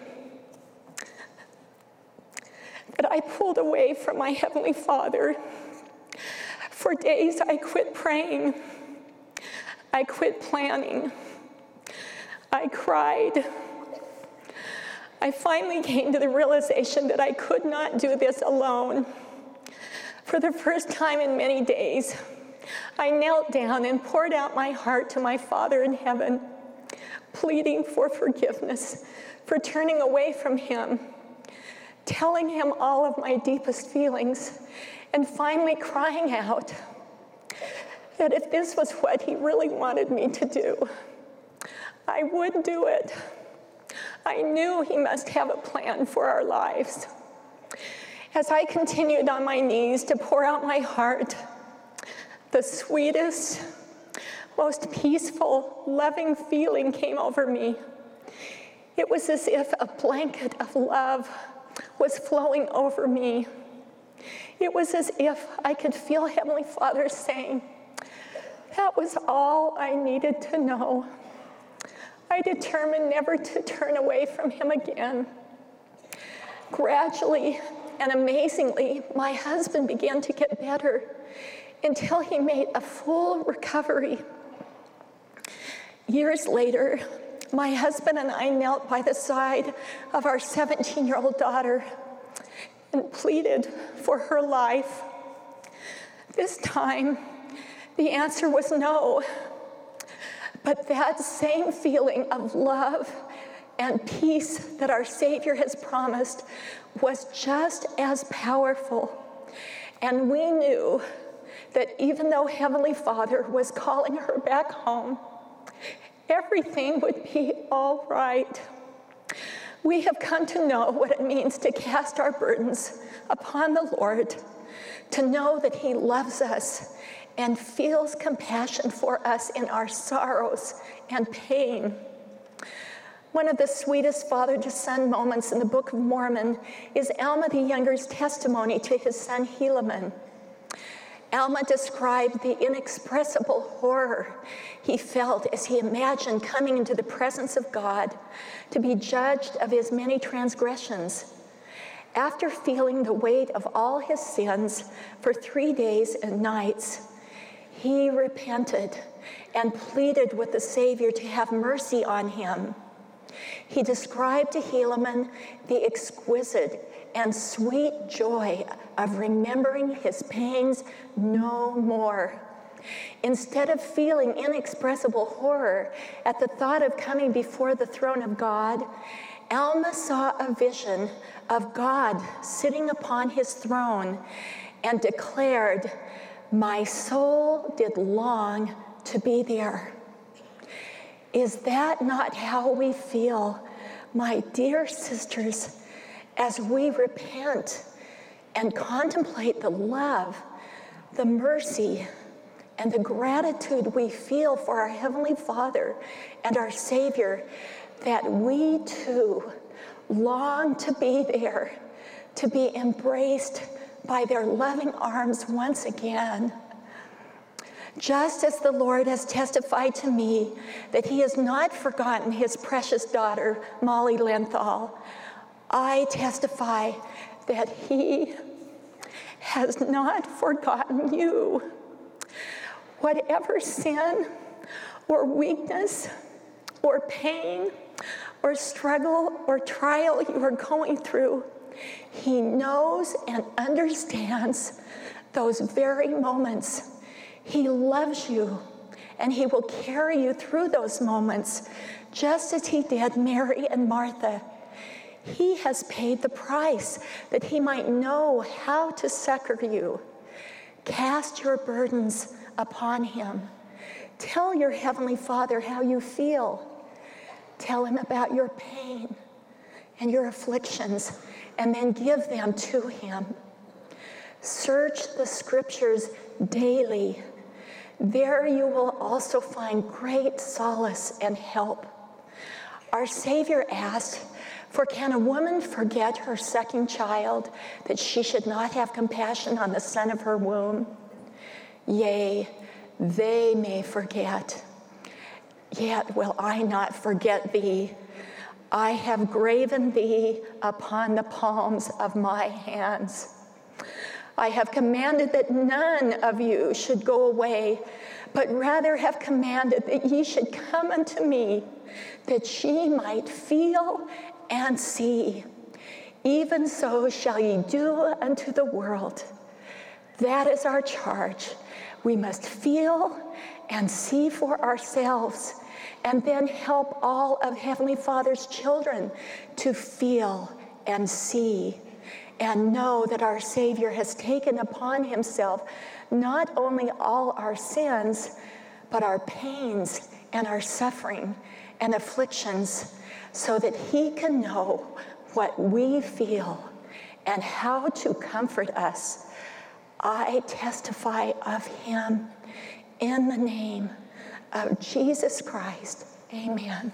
that I pulled away from my Heavenly Father. For days I quit praying. I quit planning. I cried. I finally came to the realization that I could not do this alone. For the first time in many days, I knelt down and poured out my heart to my Father in heaven, pleading for forgiveness for turning away from him, telling him all of my deepest feelings, and finally crying out that if this was what he really wanted me to do, I would do it. I knew he must have a plan for our lives. As I continued on my knees to pour out my heart, the sweetest, most peaceful, loving feeling came over me. It was as if a blanket of love was flowing over me. It was as if I could feel Heavenly Father saying, "That was all I needed to know." I determined never to turn away from him again. Gradually and amazingly, my husband began to get better until he made a full recovery. Years later, my husband and I knelt by the side of our seventeen-year-old daughter and pleaded for her life. This time, the answer was no. But that same feeling of love and peace that our Savior has promised was just as powerful. And we knew that even though Heavenly Father was calling her back home, everything would be all right. We have come to know what it means to cast our burdens upon the Lord, to know that He loves us and feels compassion for us in our sorrows and pain. One of the sweetest father-to-son moments in the Book of Mormon is Alma the Younger's testimony to his son Helaman. Alma described the inexpressible horror he felt as he imagined coming into the presence of God to be judged of his many transgressions. After feeling the weight of all his sins for three days and nights, he repented and pleaded with the Savior to have mercy on him. He described to Helaman the exquisite and sweet joy of remembering his pains no more. Instead of feeling inexpressible horror at the thought of coming before the throne of God, Alma saw a vision of God sitting upon his throne and declared, "My soul did long to be there." Is that not how we feel, my dear sisters, as we repent and contemplate the love, the mercy, and the gratitude we feel for our Heavenly Father and our Savior, that we too long to be there, to be embraced by their loving arms once again? Just as the Lord has testified to me that He has not forgotten His precious daughter, Molly Lenthal, I testify that He has not forgotten you. Whatever sin or weakness or pain or struggle or trial you are going through, He knows and understands those very moments. He loves you, and He will carry you through those moments, just as He did Mary and Martha. He has paid the price that He might know how to succor you. Cast your burdens upon Him. Tell your Heavenly Father how you feel. Tell Him about your pain and your afflictions, and then give them to Him. Search the Scriptures daily. There you will also find great solace and help. Our Savior asked, "For can a woman forget her sucking child, that she should not have compassion on the son of her womb? Yea, they may forget. Yet will I not forget thee. I have graven thee upon the palms of my hands. I have commanded that none of you should go away, but rather have commanded that ye should come unto me, that ye might feel and see. Even so shall ye do unto the world." That is our charge. We must feel and see for ourselves, and then help all of Heavenly Father's children to feel and see and know that our Savior has taken upon Himself not only all our sins, but our pains and our suffering and afflictions, so that He can know what we feel and how to comfort us, I testify of him in the name of Jesus Christ. Amen.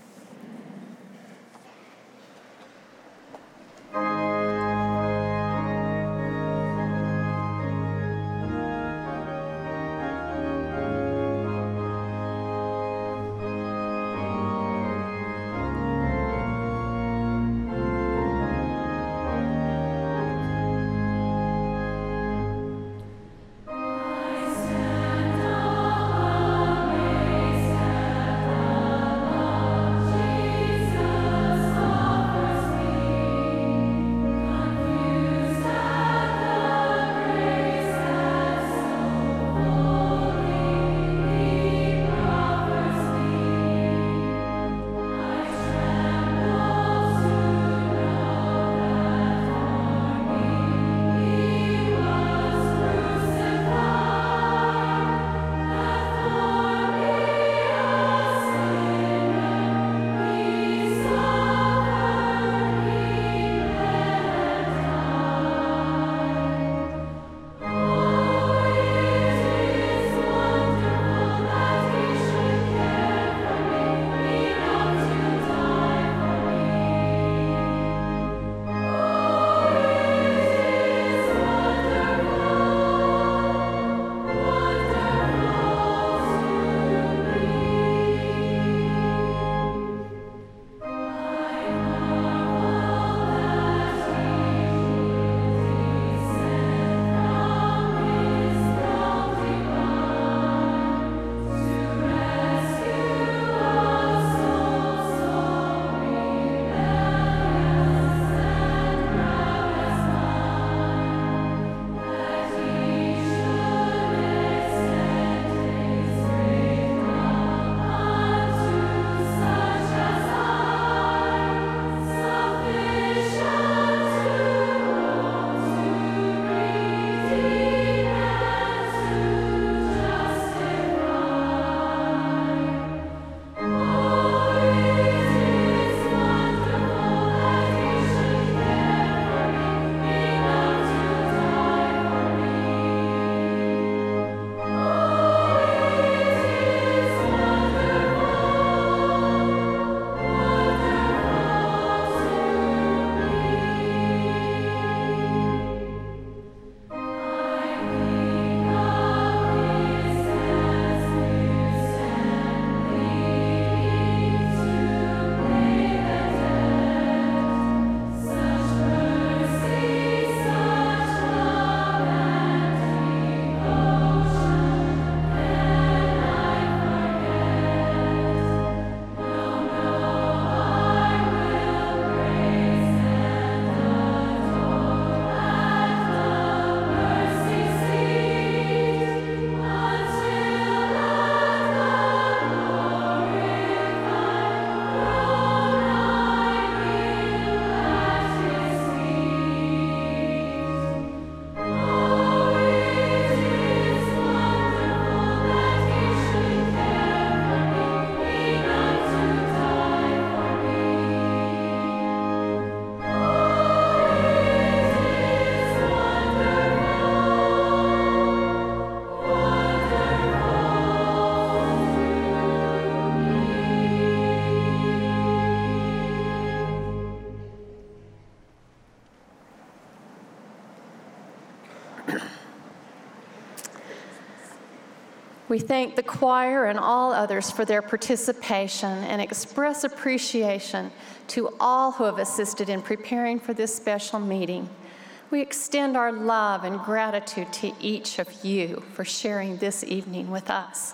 We thank the choir and all others for their participation and express appreciation to all who have assisted in preparing for this special meeting. We extend our love and gratitude to each of you for sharing this evening with us.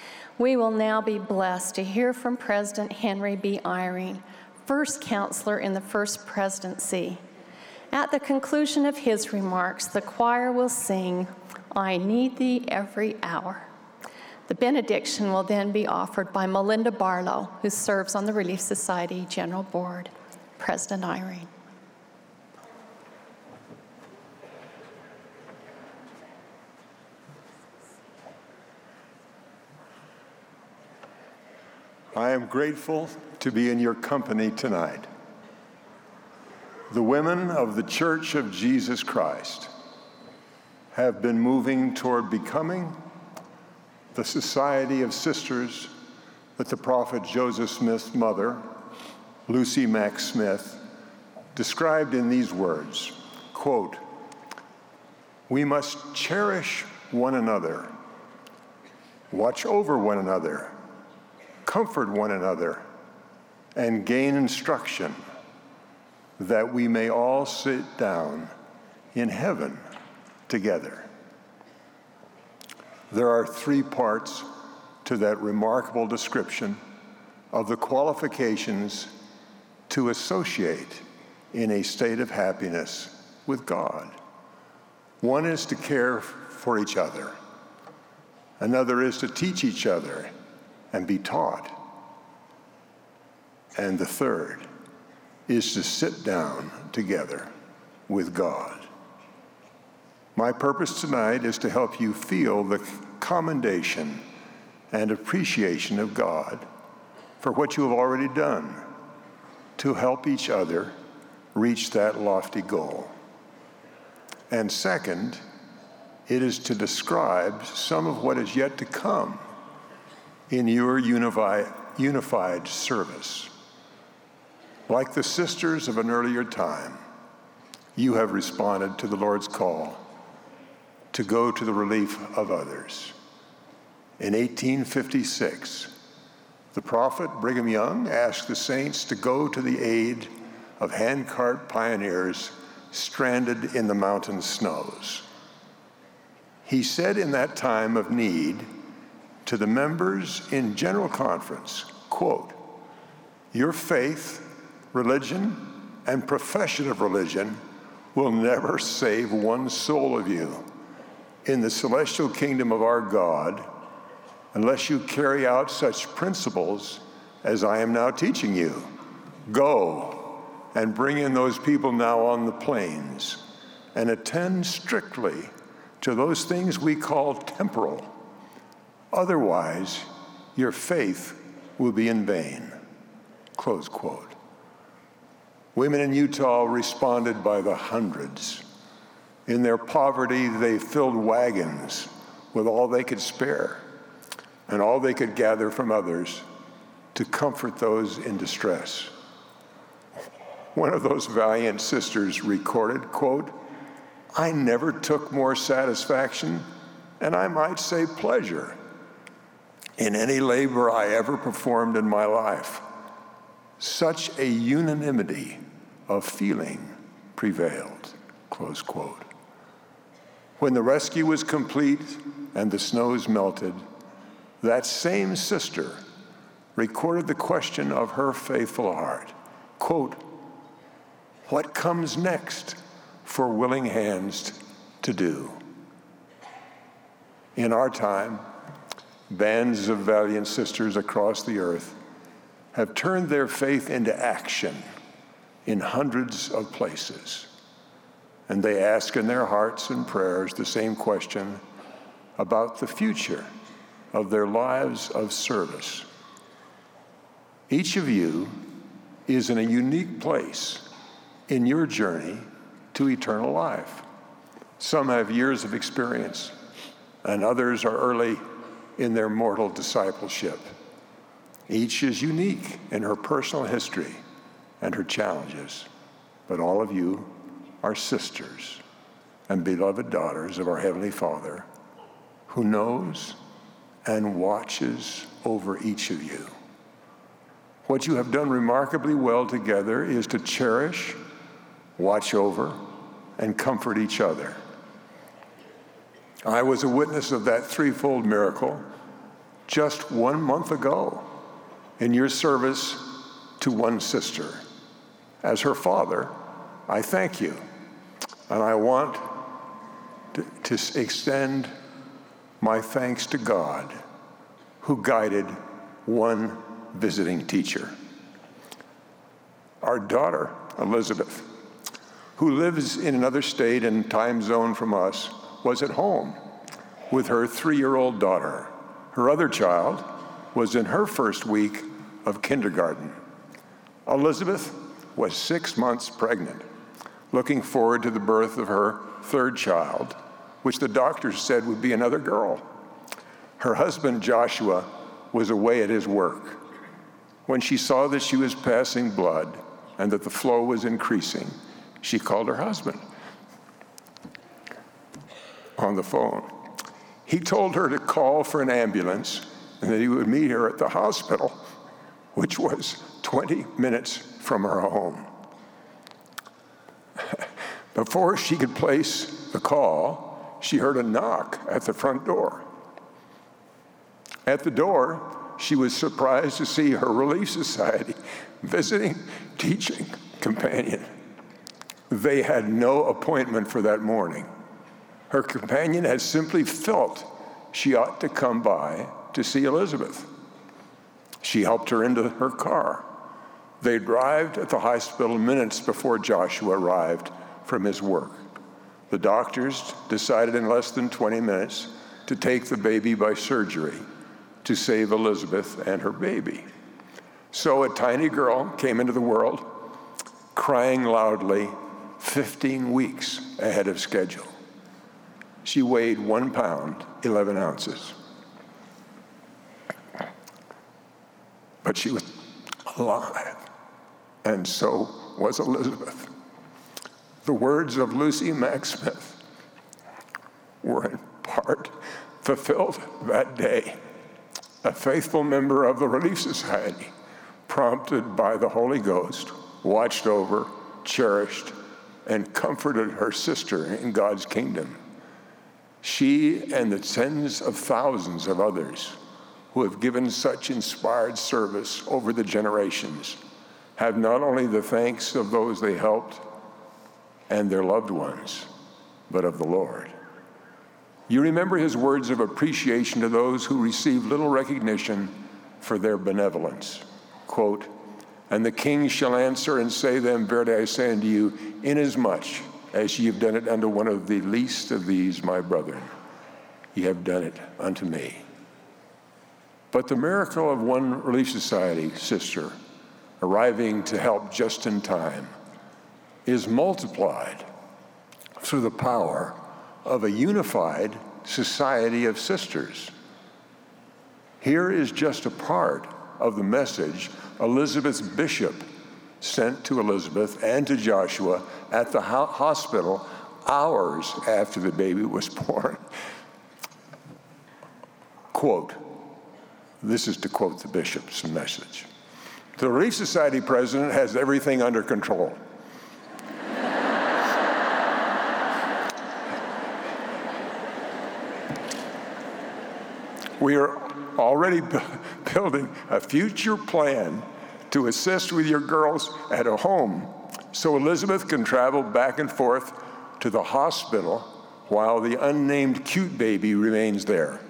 We will now be blessed to hear from President Henry B. Eyring, first counselor in the First Presidency. At the conclusion of his remarks, the choir will sing, "I Need Thee Every Hour." The benediction will then be offered by Melinda Barlow, who serves on the Relief Society General Board. President Eyring. I am grateful to be in your company tonight. The women of the Church of Jesus Christ have been moving toward becoming the society of sisters that the prophet Joseph Smith's mother, Lucy Mack Smith, described in these words, quote, "We must cherish one another, watch over one another, comfort one another, and gain instruction, that we may all sit down in heaven together." There are three parts to that remarkable description of the qualifications to associate in a state of happiness with God. One is to care for each other. Another is to teach each other and be taught. And the third is to sit down together with God. My purpose tonight is to help you feel the commendation and appreciation of God for what you have already done to help each other reach that lofty goal. And second, it is to describe some of what is yet to come in your unified, unified service. Like the sisters of an earlier time, you have responded to the Lord's call to go to the relief of others. In eighteen fifty-six, the prophet Brigham Young asked the saints to go to the aid of handcart pioneers stranded in the mountain snows. He said in that time of need to the members in General Conference, quote, "Your faith, religion, and profession of religion will never save one soul of you in the celestial kingdom of our God unless you carry out such principles as I am now teaching you. Go and bring in those people now on the plains and attend strictly to those things we call temporal. Otherwise, your faith will be in vain." Close quote. Women in Utah responded by the hundreds. In their poverty, they filled wagons with all they could spare and all they could gather from others to comfort those in distress. One of those valiant sisters recorded, quote, "I never took more satisfaction, and I might say pleasure, in any labor I ever performed in my life. Such a unanimity of feeling prevailed," close quote. When the rescue was complete and the snows melted, that same sister recorded the question of her faithful heart, quote, "What comes next for willing hands to do?" In our time, bands of valiant sisters across the earth have turned their faith into action in hundreds of places. And they ask in their hearts and prayers the same question about the future of their lives of service. Each of you is in a unique place in your journey to eternal life. Some have years of experience, and others are early in their mortal discipleship. Each is unique in her personal history and her challenges, but all of you are sisters and beloved daughters of our Heavenly Father, who knows and watches over each of you. What you have done remarkably well together is to cherish, watch over, and comfort each other. I was a witness of that threefold miracle just one month ago in your service to one sister. As her father, I thank you, and I want to, to extend my thanks to God, who guided one visiting teacher. Our daughter, Elizabeth, who lives in another state and time zone from us, was at home with her three-year-old daughter. Her other child was in her first week of kindergarten. Elizabeth was six months pregnant looking forward to the birth of her third child, which the doctors said would be another girl. Her husband, Joshua, was away at his work. When she saw that she was passing blood and that the flow was increasing, she called her husband on the phone. He told her to call for an ambulance and that he would meet her at the hospital, which was twenty minutes from her home. Before she could place the call, she heard a knock at the front door. At the door, she was surprised to see her Relief Society visiting teaching companion. They had no appointment for that morning. Her companion had simply felt she ought to come by to see Elizabeth. She helped her into her car. They arrived at the hospital minutes before Joshua arrived from his work. The doctors decided in less than twenty minutes to take the baby by surgery to save Elizabeth and her baby. So a tiny girl came into the world, crying loudly, fifteen weeks ahead of schedule. She weighed one pound, eleven ounces. But she was alive, and so was Elizabeth. The words of Lucy Mack Smith were in part fulfilled that day. A faithful member of the Relief Society, prompted by the Holy Ghost, watched over, cherished, and comforted her sister in God's kingdom. She and the tens of thousands of others who have given such inspired service over the generations have not only the thanks of those they helped and their loved ones, but of the Lord. You remember his words of appreciation to those who receive little recognition for their benevolence. Quote, "And the king shall answer and say to them, Verily I say unto you, inasmuch as ye have done it unto one of the least of these, my brethren, ye have done it unto me." But the miracle of one Relief Society sister arriving to help just in time is multiplied through the power of a unified society of sisters. Here is just a part of the message Elizabeth's bishop sent to Elizabeth and to Joshua at the ho- hospital hours after the baby was born. Quote, this is to quote the bishop's message. "The Relief Society president has everything under control. We are already bu- building a future plan to assist with your girls at a home so Elizabeth can travel back and forth to the hospital while the unnamed cute baby remains there.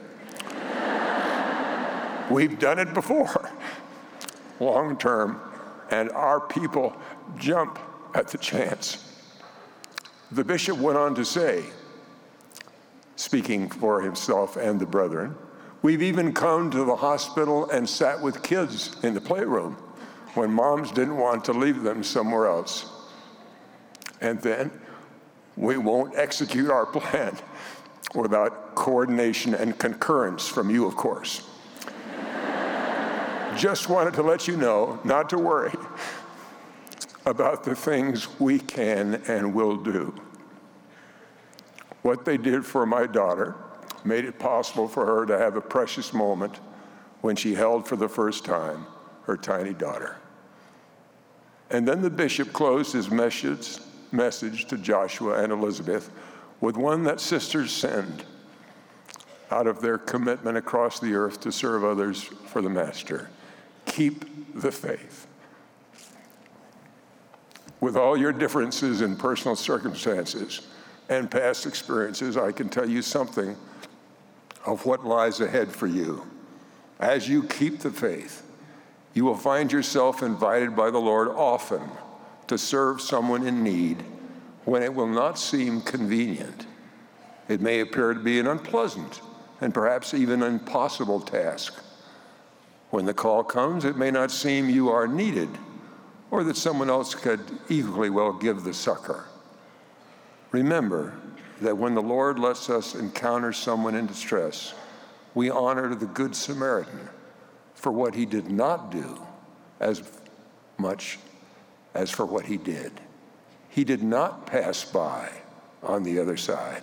We've done it before, long term, and our people jump at the chance." The bishop went on to say, speaking for himself and the brethren, "We've even come to the hospital and sat with kids in the playroom when moms didn't want to leave them somewhere else. And then we won't execute our plan without coordination and concurrence from you, of course. Just wanted to let you know not to worry about the things we can and will do. What they did for my daughter made it possible for her to have a precious moment when she held for the first time her tiny daughter." And then the bishop closed his message, message to Joshua and Elizabeth with one that sisters send out of their commitment across the earth to serve others for the Master. Keep the faith. With all your differences in personal circumstances and past experiences, I can tell you something of what lies ahead for you. As you keep the faith, you will find yourself invited by the Lord often to serve someone in need when it will not seem convenient. It may appear to be an unpleasant and perhaps even impossible task. When the call comes, it may not seem you are needed or that someone else could equally well give the succor. Remember that when the Lord lets us encounter someone in distress, we honor the Good Samaritan for what he did not do as much as for what he did. He did not pass by on the other side,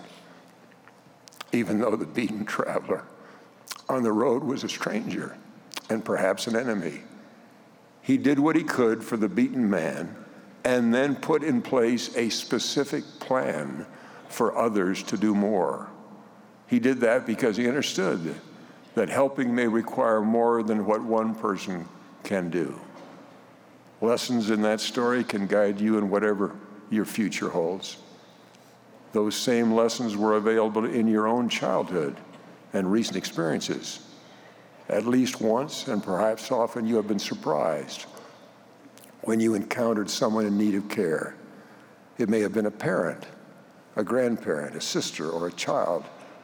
even though the beaten traveler on the road was a stranger and perhaps an enemy. He did what he could for the beaten man and then put in place a specific plan for others to do more. He did that because he understood that helping may require more than what one person can do. Lessons in that story can guide you in whatever your future holds. Those same lessons were available in your own childhood and recent experiences. At least once, and perhaps often, you have been surprised when you encountered someone in need of care. It may have been a parent, a grandparent, a sister, or a child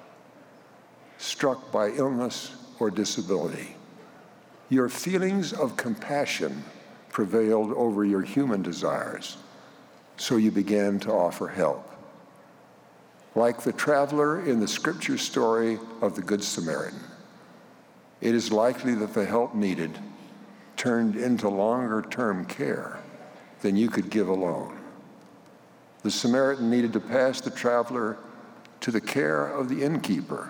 struck by illness or disability. Your feelings of compassion prevailed over your human desires, so you began to offer help. Like the traveler in the scripture story of the Good Samaritan, it is likely that the help needed turned into longer-term care than you could give alone. The Samaritan needed to pass the traveler to the care of the innkeeper.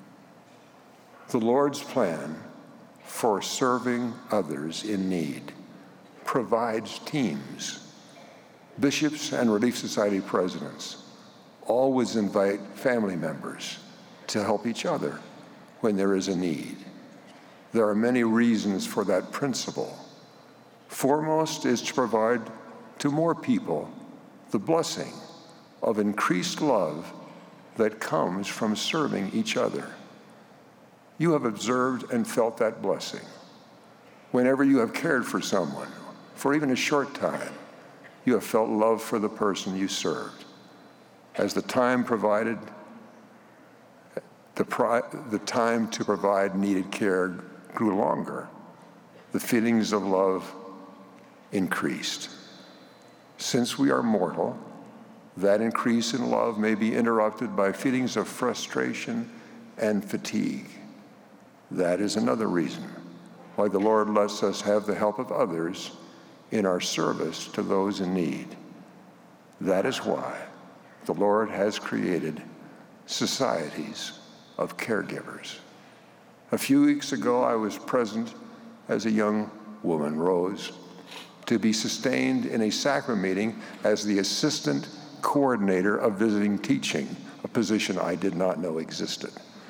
The Lord's plan for serving others in need provides teams. Bishops and Relief Society presidents always invite family members to help each other when there is a need. There are many reasons for that principle. Foremost is to provide to more people the blessing of increased love that comes from serving each other. You have observed and felt that blessing. Whenever you have cared for someone, for even a short time, you have felt love for the person you served. As the time provided, the, pri- the time to provide needed care grew longer, the feelings of love increased. Since we are mortal, that increase in love may be interrupted by feelings of frustration and fatigue. That is another reason why the Lord lets us have the help of others in our service to those in need. That is why the Lord has created societies of caregivers. A few weeks ago, I was present as a young woman, Rose, to be sustained in a sacrament meeting as the assistant coordinator of visiting teaching, a position I did not know existed.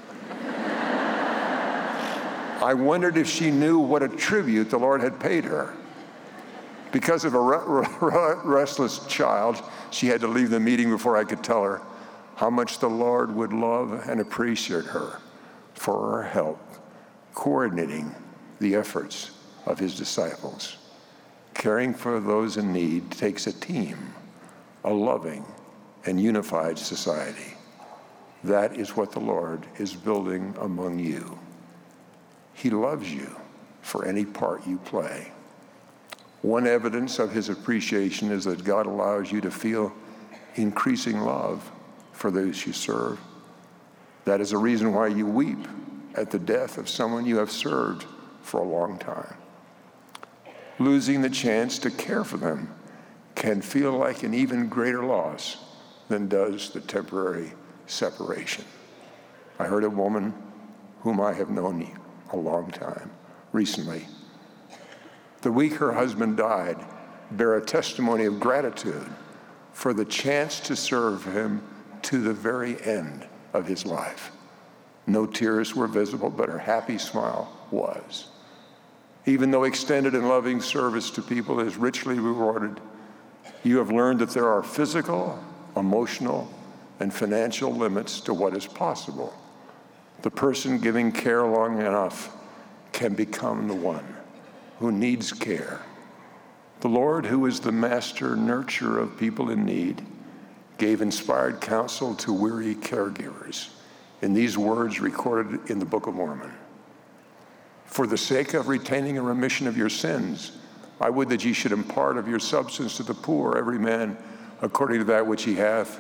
I wondered if she knew what a tribute the Lord had paid her. Because of a restless child, she had to leave the meeting before I could tell her how much the Lord would love and appreciate her for her help coordinating the efforts of his disciples. Caring for those in need takes a team, a loving and unified society. That is what the Lord is building among you. He loves you for any part you play. One evidence of his appreciation is that God allows you to feel increasing love for those you serve. That is a reason why you weep at the death of someone you have served for a long time. Losing the chance to care for them can feel like an even greater loss than does the temporary separation. I heard a woman whom I have known a long time recently, the week her husband died, bear a testimony of gratitude for the chance to serve him to the very end of his life. No tears were visible, but her happy smile was. Even though extended and loving service to people is richly rewarded, you have learned that there are physical, emotional, and financial limits to what is possible. The person giving care long enough can become the one who needs care. The Lord, who is the master nurturer of people in need, gave inspired counsel to weary caregivers in these words recorded in the Book of Mormon. For the sake of retaining a remission of your sins, I would that ye should impart of your substance to the poor, every man according to that which he hath,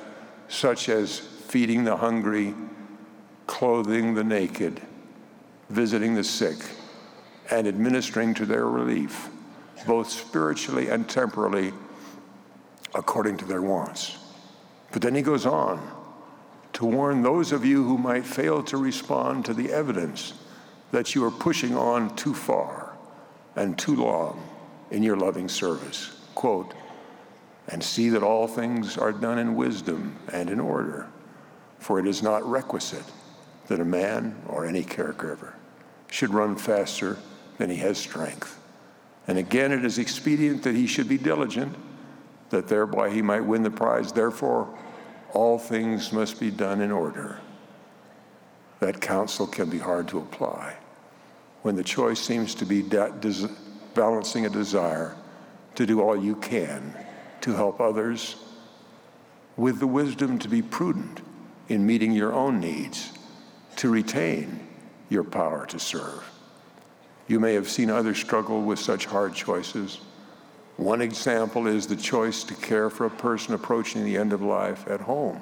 such as feeding the hungry, clothing the naked, visiting the sick, and administering to their relief, both spiritually and temporally, according to their wants. But then he goes on to warn those of you who might fail to respond to the evidence that you are pushing on too far and too long in your loving service. Quote, and see that all things are done in wisdom and in order, for it is not requisite that a man or any caregiver should run faster than he has strength. And again, it is expedient that he should be diligent, that thereby he might win the prize. Therefore, all things must be done in order. That counsel can be hard to apply when the choice seems to be de- des- balancing a desire to do all you can to help others with the wisdom to be prudent in meeting your own needs, to retain your power to serve. You may have seen others struggle with such hard choices. One example is the choice to care for a person approaching the end of life at home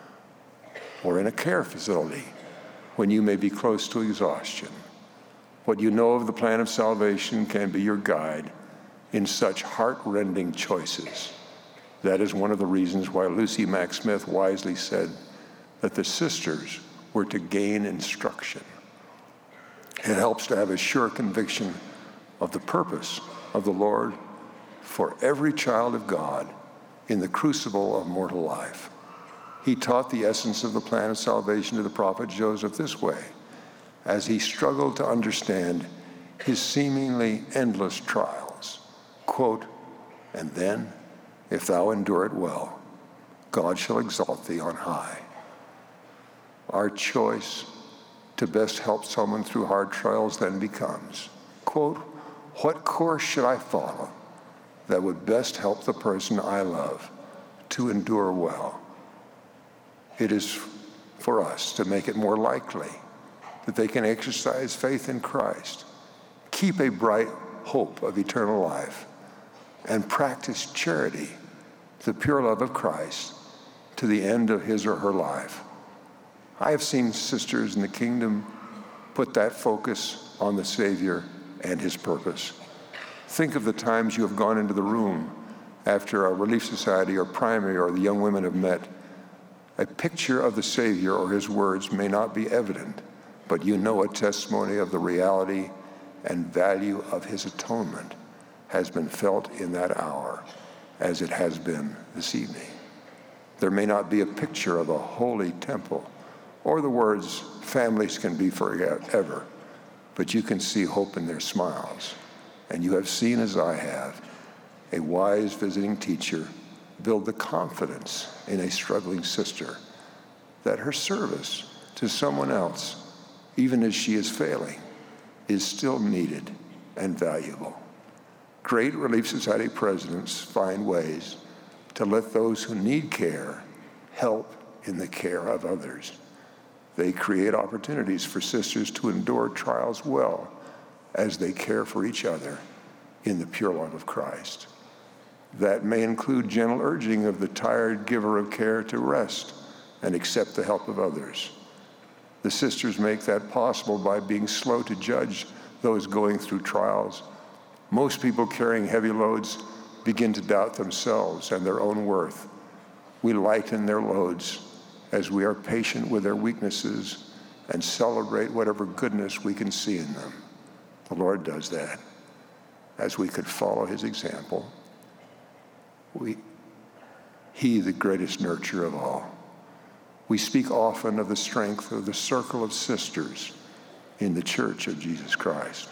or in a care facility when you may be close to exhaustion. What you know of the plan of salvation can be your guide in such heart-rending choices. That is one of the reasons why Lucy Mack Smith wisely said that the sisters were to gain instruction. It helps to have a sure conviction of the purpose of the Lord for every child of God in the crucible of mortal life. He taught the essence of the plan of salvation to the prophet Joseph this way, as he struggled to understand his seemingly endless trials. Quote, and then, if thou endure it well, God shall exalt thee on high. Our choice to best help someone through hard trials then becomes, quote, what course should I follow that would best help the person I love to endure well? It is for us to make it more likely that they can exercise faith in Christ, keep a bright hope of eternal life, and practice charity, the pure love of Christ, to the end of his or her life. I have seen sisters in the kingdom put that focus on the Savior and his purpose. Think of the times you have gone into the room after a Relief Society or primary or the young women have met. A picture of the Savior or his words may not be evident, but you know a testimony of the reality and value of his atonement has been felt in that hour as it has been this evening. There may not be a picture of a holy temple or the words, families can be forever, but you can see hope in their smiles. And you have seen, as I have, a wise visiting teacher build the confidence in a struggling sister that her service to someone else, even as she is failing, is still needed and valuable. Great Relief Society presidents find ways to let those who need care help in the care of others. They create opportunities for sisters to endure trials well as they care for each other in the pure love of Christ. That may include gentle urging of the tired giver of care to rest and accept the help of others. The sisters make that possible by being slow to judge those going through trials. Most people carrying heavy loads begin to doubt themselves and their own worth. We lighten their loads as we are patient with their weaknesses and celebrate whatever goodness we can see in them. The Lord does that. As we could follow his example, we, he, the greatest nurturer of all. We speak often of the strength of the circle of sisters in the Church of Jesus Christ.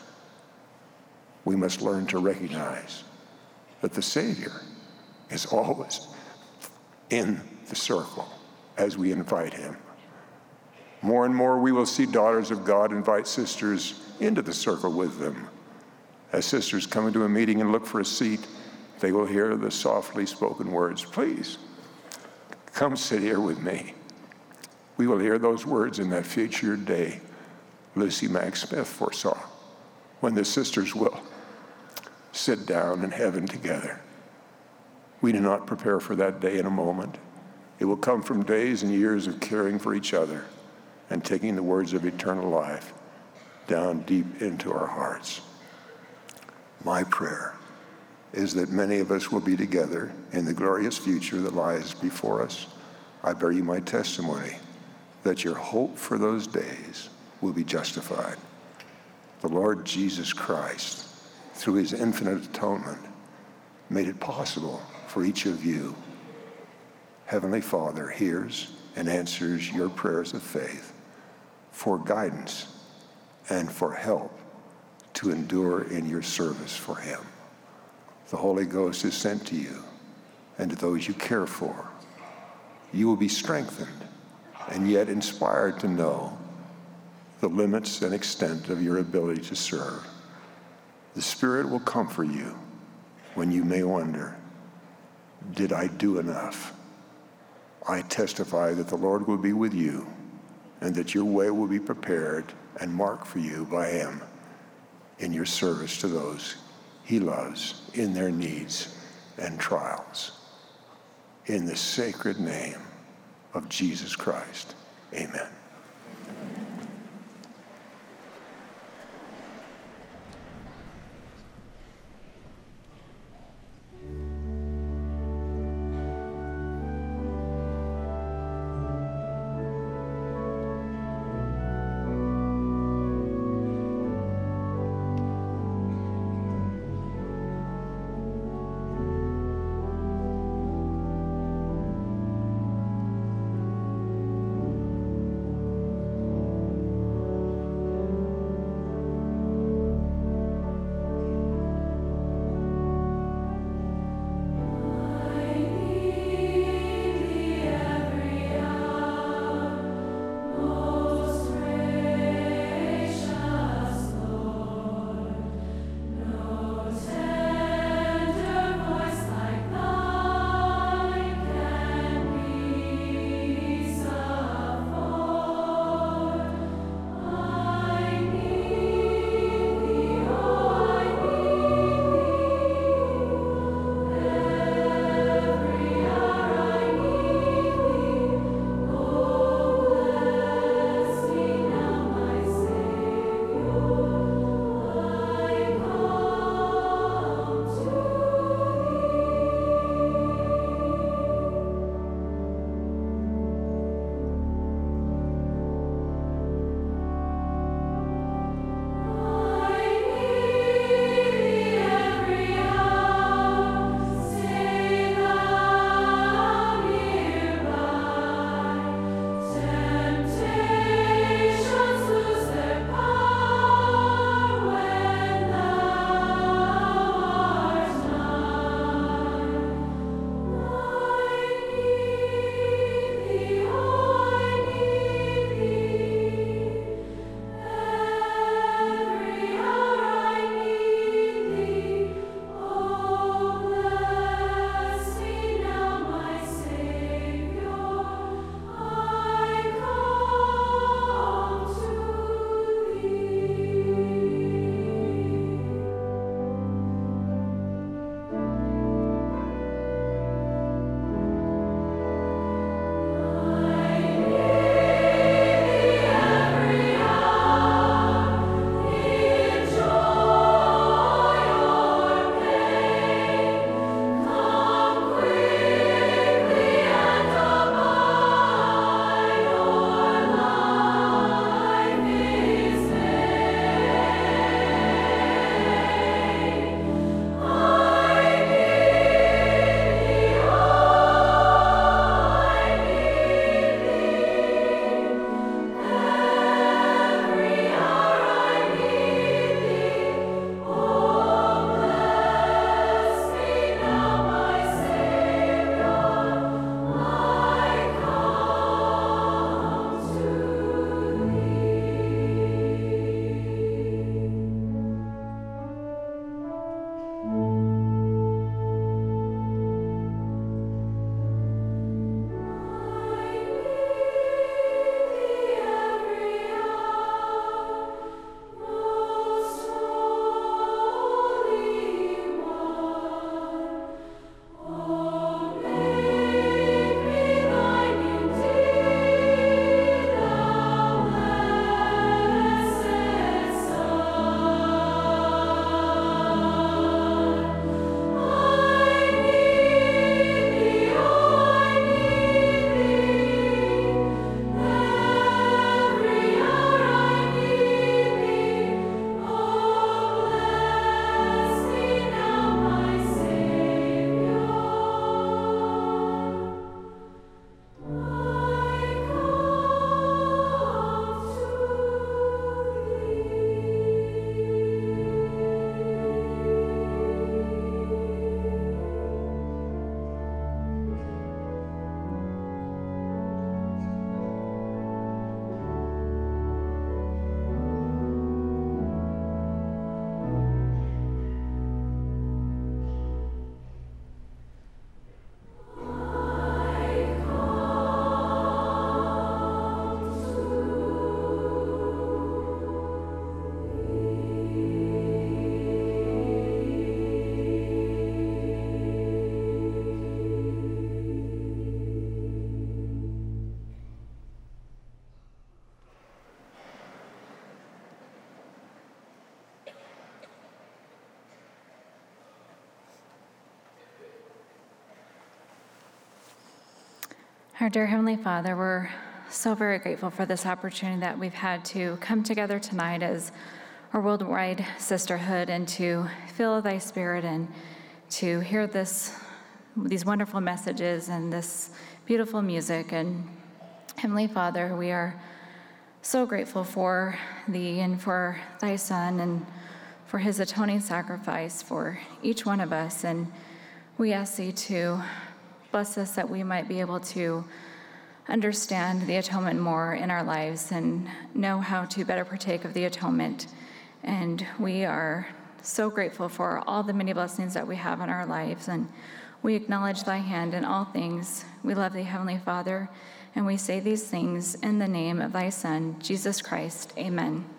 We must learn to recognize that the Savior is always in the circle as we invite him. More and more we will see daughters of God invite sisters into the circle with them. As sisters come into a meeting and look for a seat, they will hear the softly spoken words, please, come sit here with me. We will hear those words in that future day Lucy Mack Smith foresaw, when the sisters will sit down in heaven together. We do not prepare for that day in a moment. It will come from days and years of caring for each other and taking the words of eternal life down deep into our hearts. My prayer is that many of us will be together in the glorious future that lies before us. I bear you my testimony that your hope for those days will be justified. The Lord Jesus Christ, through his infinite atonement, made it possible for each of you. Heavenly Father hears and answers your prayers of faith for guidance and for help to endure in your service for him. The Holy Ghost is sent to you and to those you care for. You will be strengthened and yet inspired to know the limits and extent of your ability to serve. The Spirit will comfort you when you may wonder, did I do enough? I testify that the Lord will be with you and that your way will be prepared and marked for you by him in your service to those he loves in their needs and trials. In the sacred name of Jesus Christ, amen. Our dear Heavenly Father, we're so very grateful for this opportunity that we've had to come together tonight as our worldwide sisterhood and to feel thy spirit and to hear this, these wonderful messages and this beautiful music. And Heavenly Father, we are so grateful for thee and for thy Son and for his atoning sacrifice for each one of us. And we ask thee to bless us that we might be able to understand the atonement more in our lives and know how to better partake of the atonement. And we are so grateful for all the many blessings that we have in our lives. And we acknowledge thy hand in all things. We love thee, Heavenly Father, and we say these things in the name of thy Son, Jesus Christ. Amen.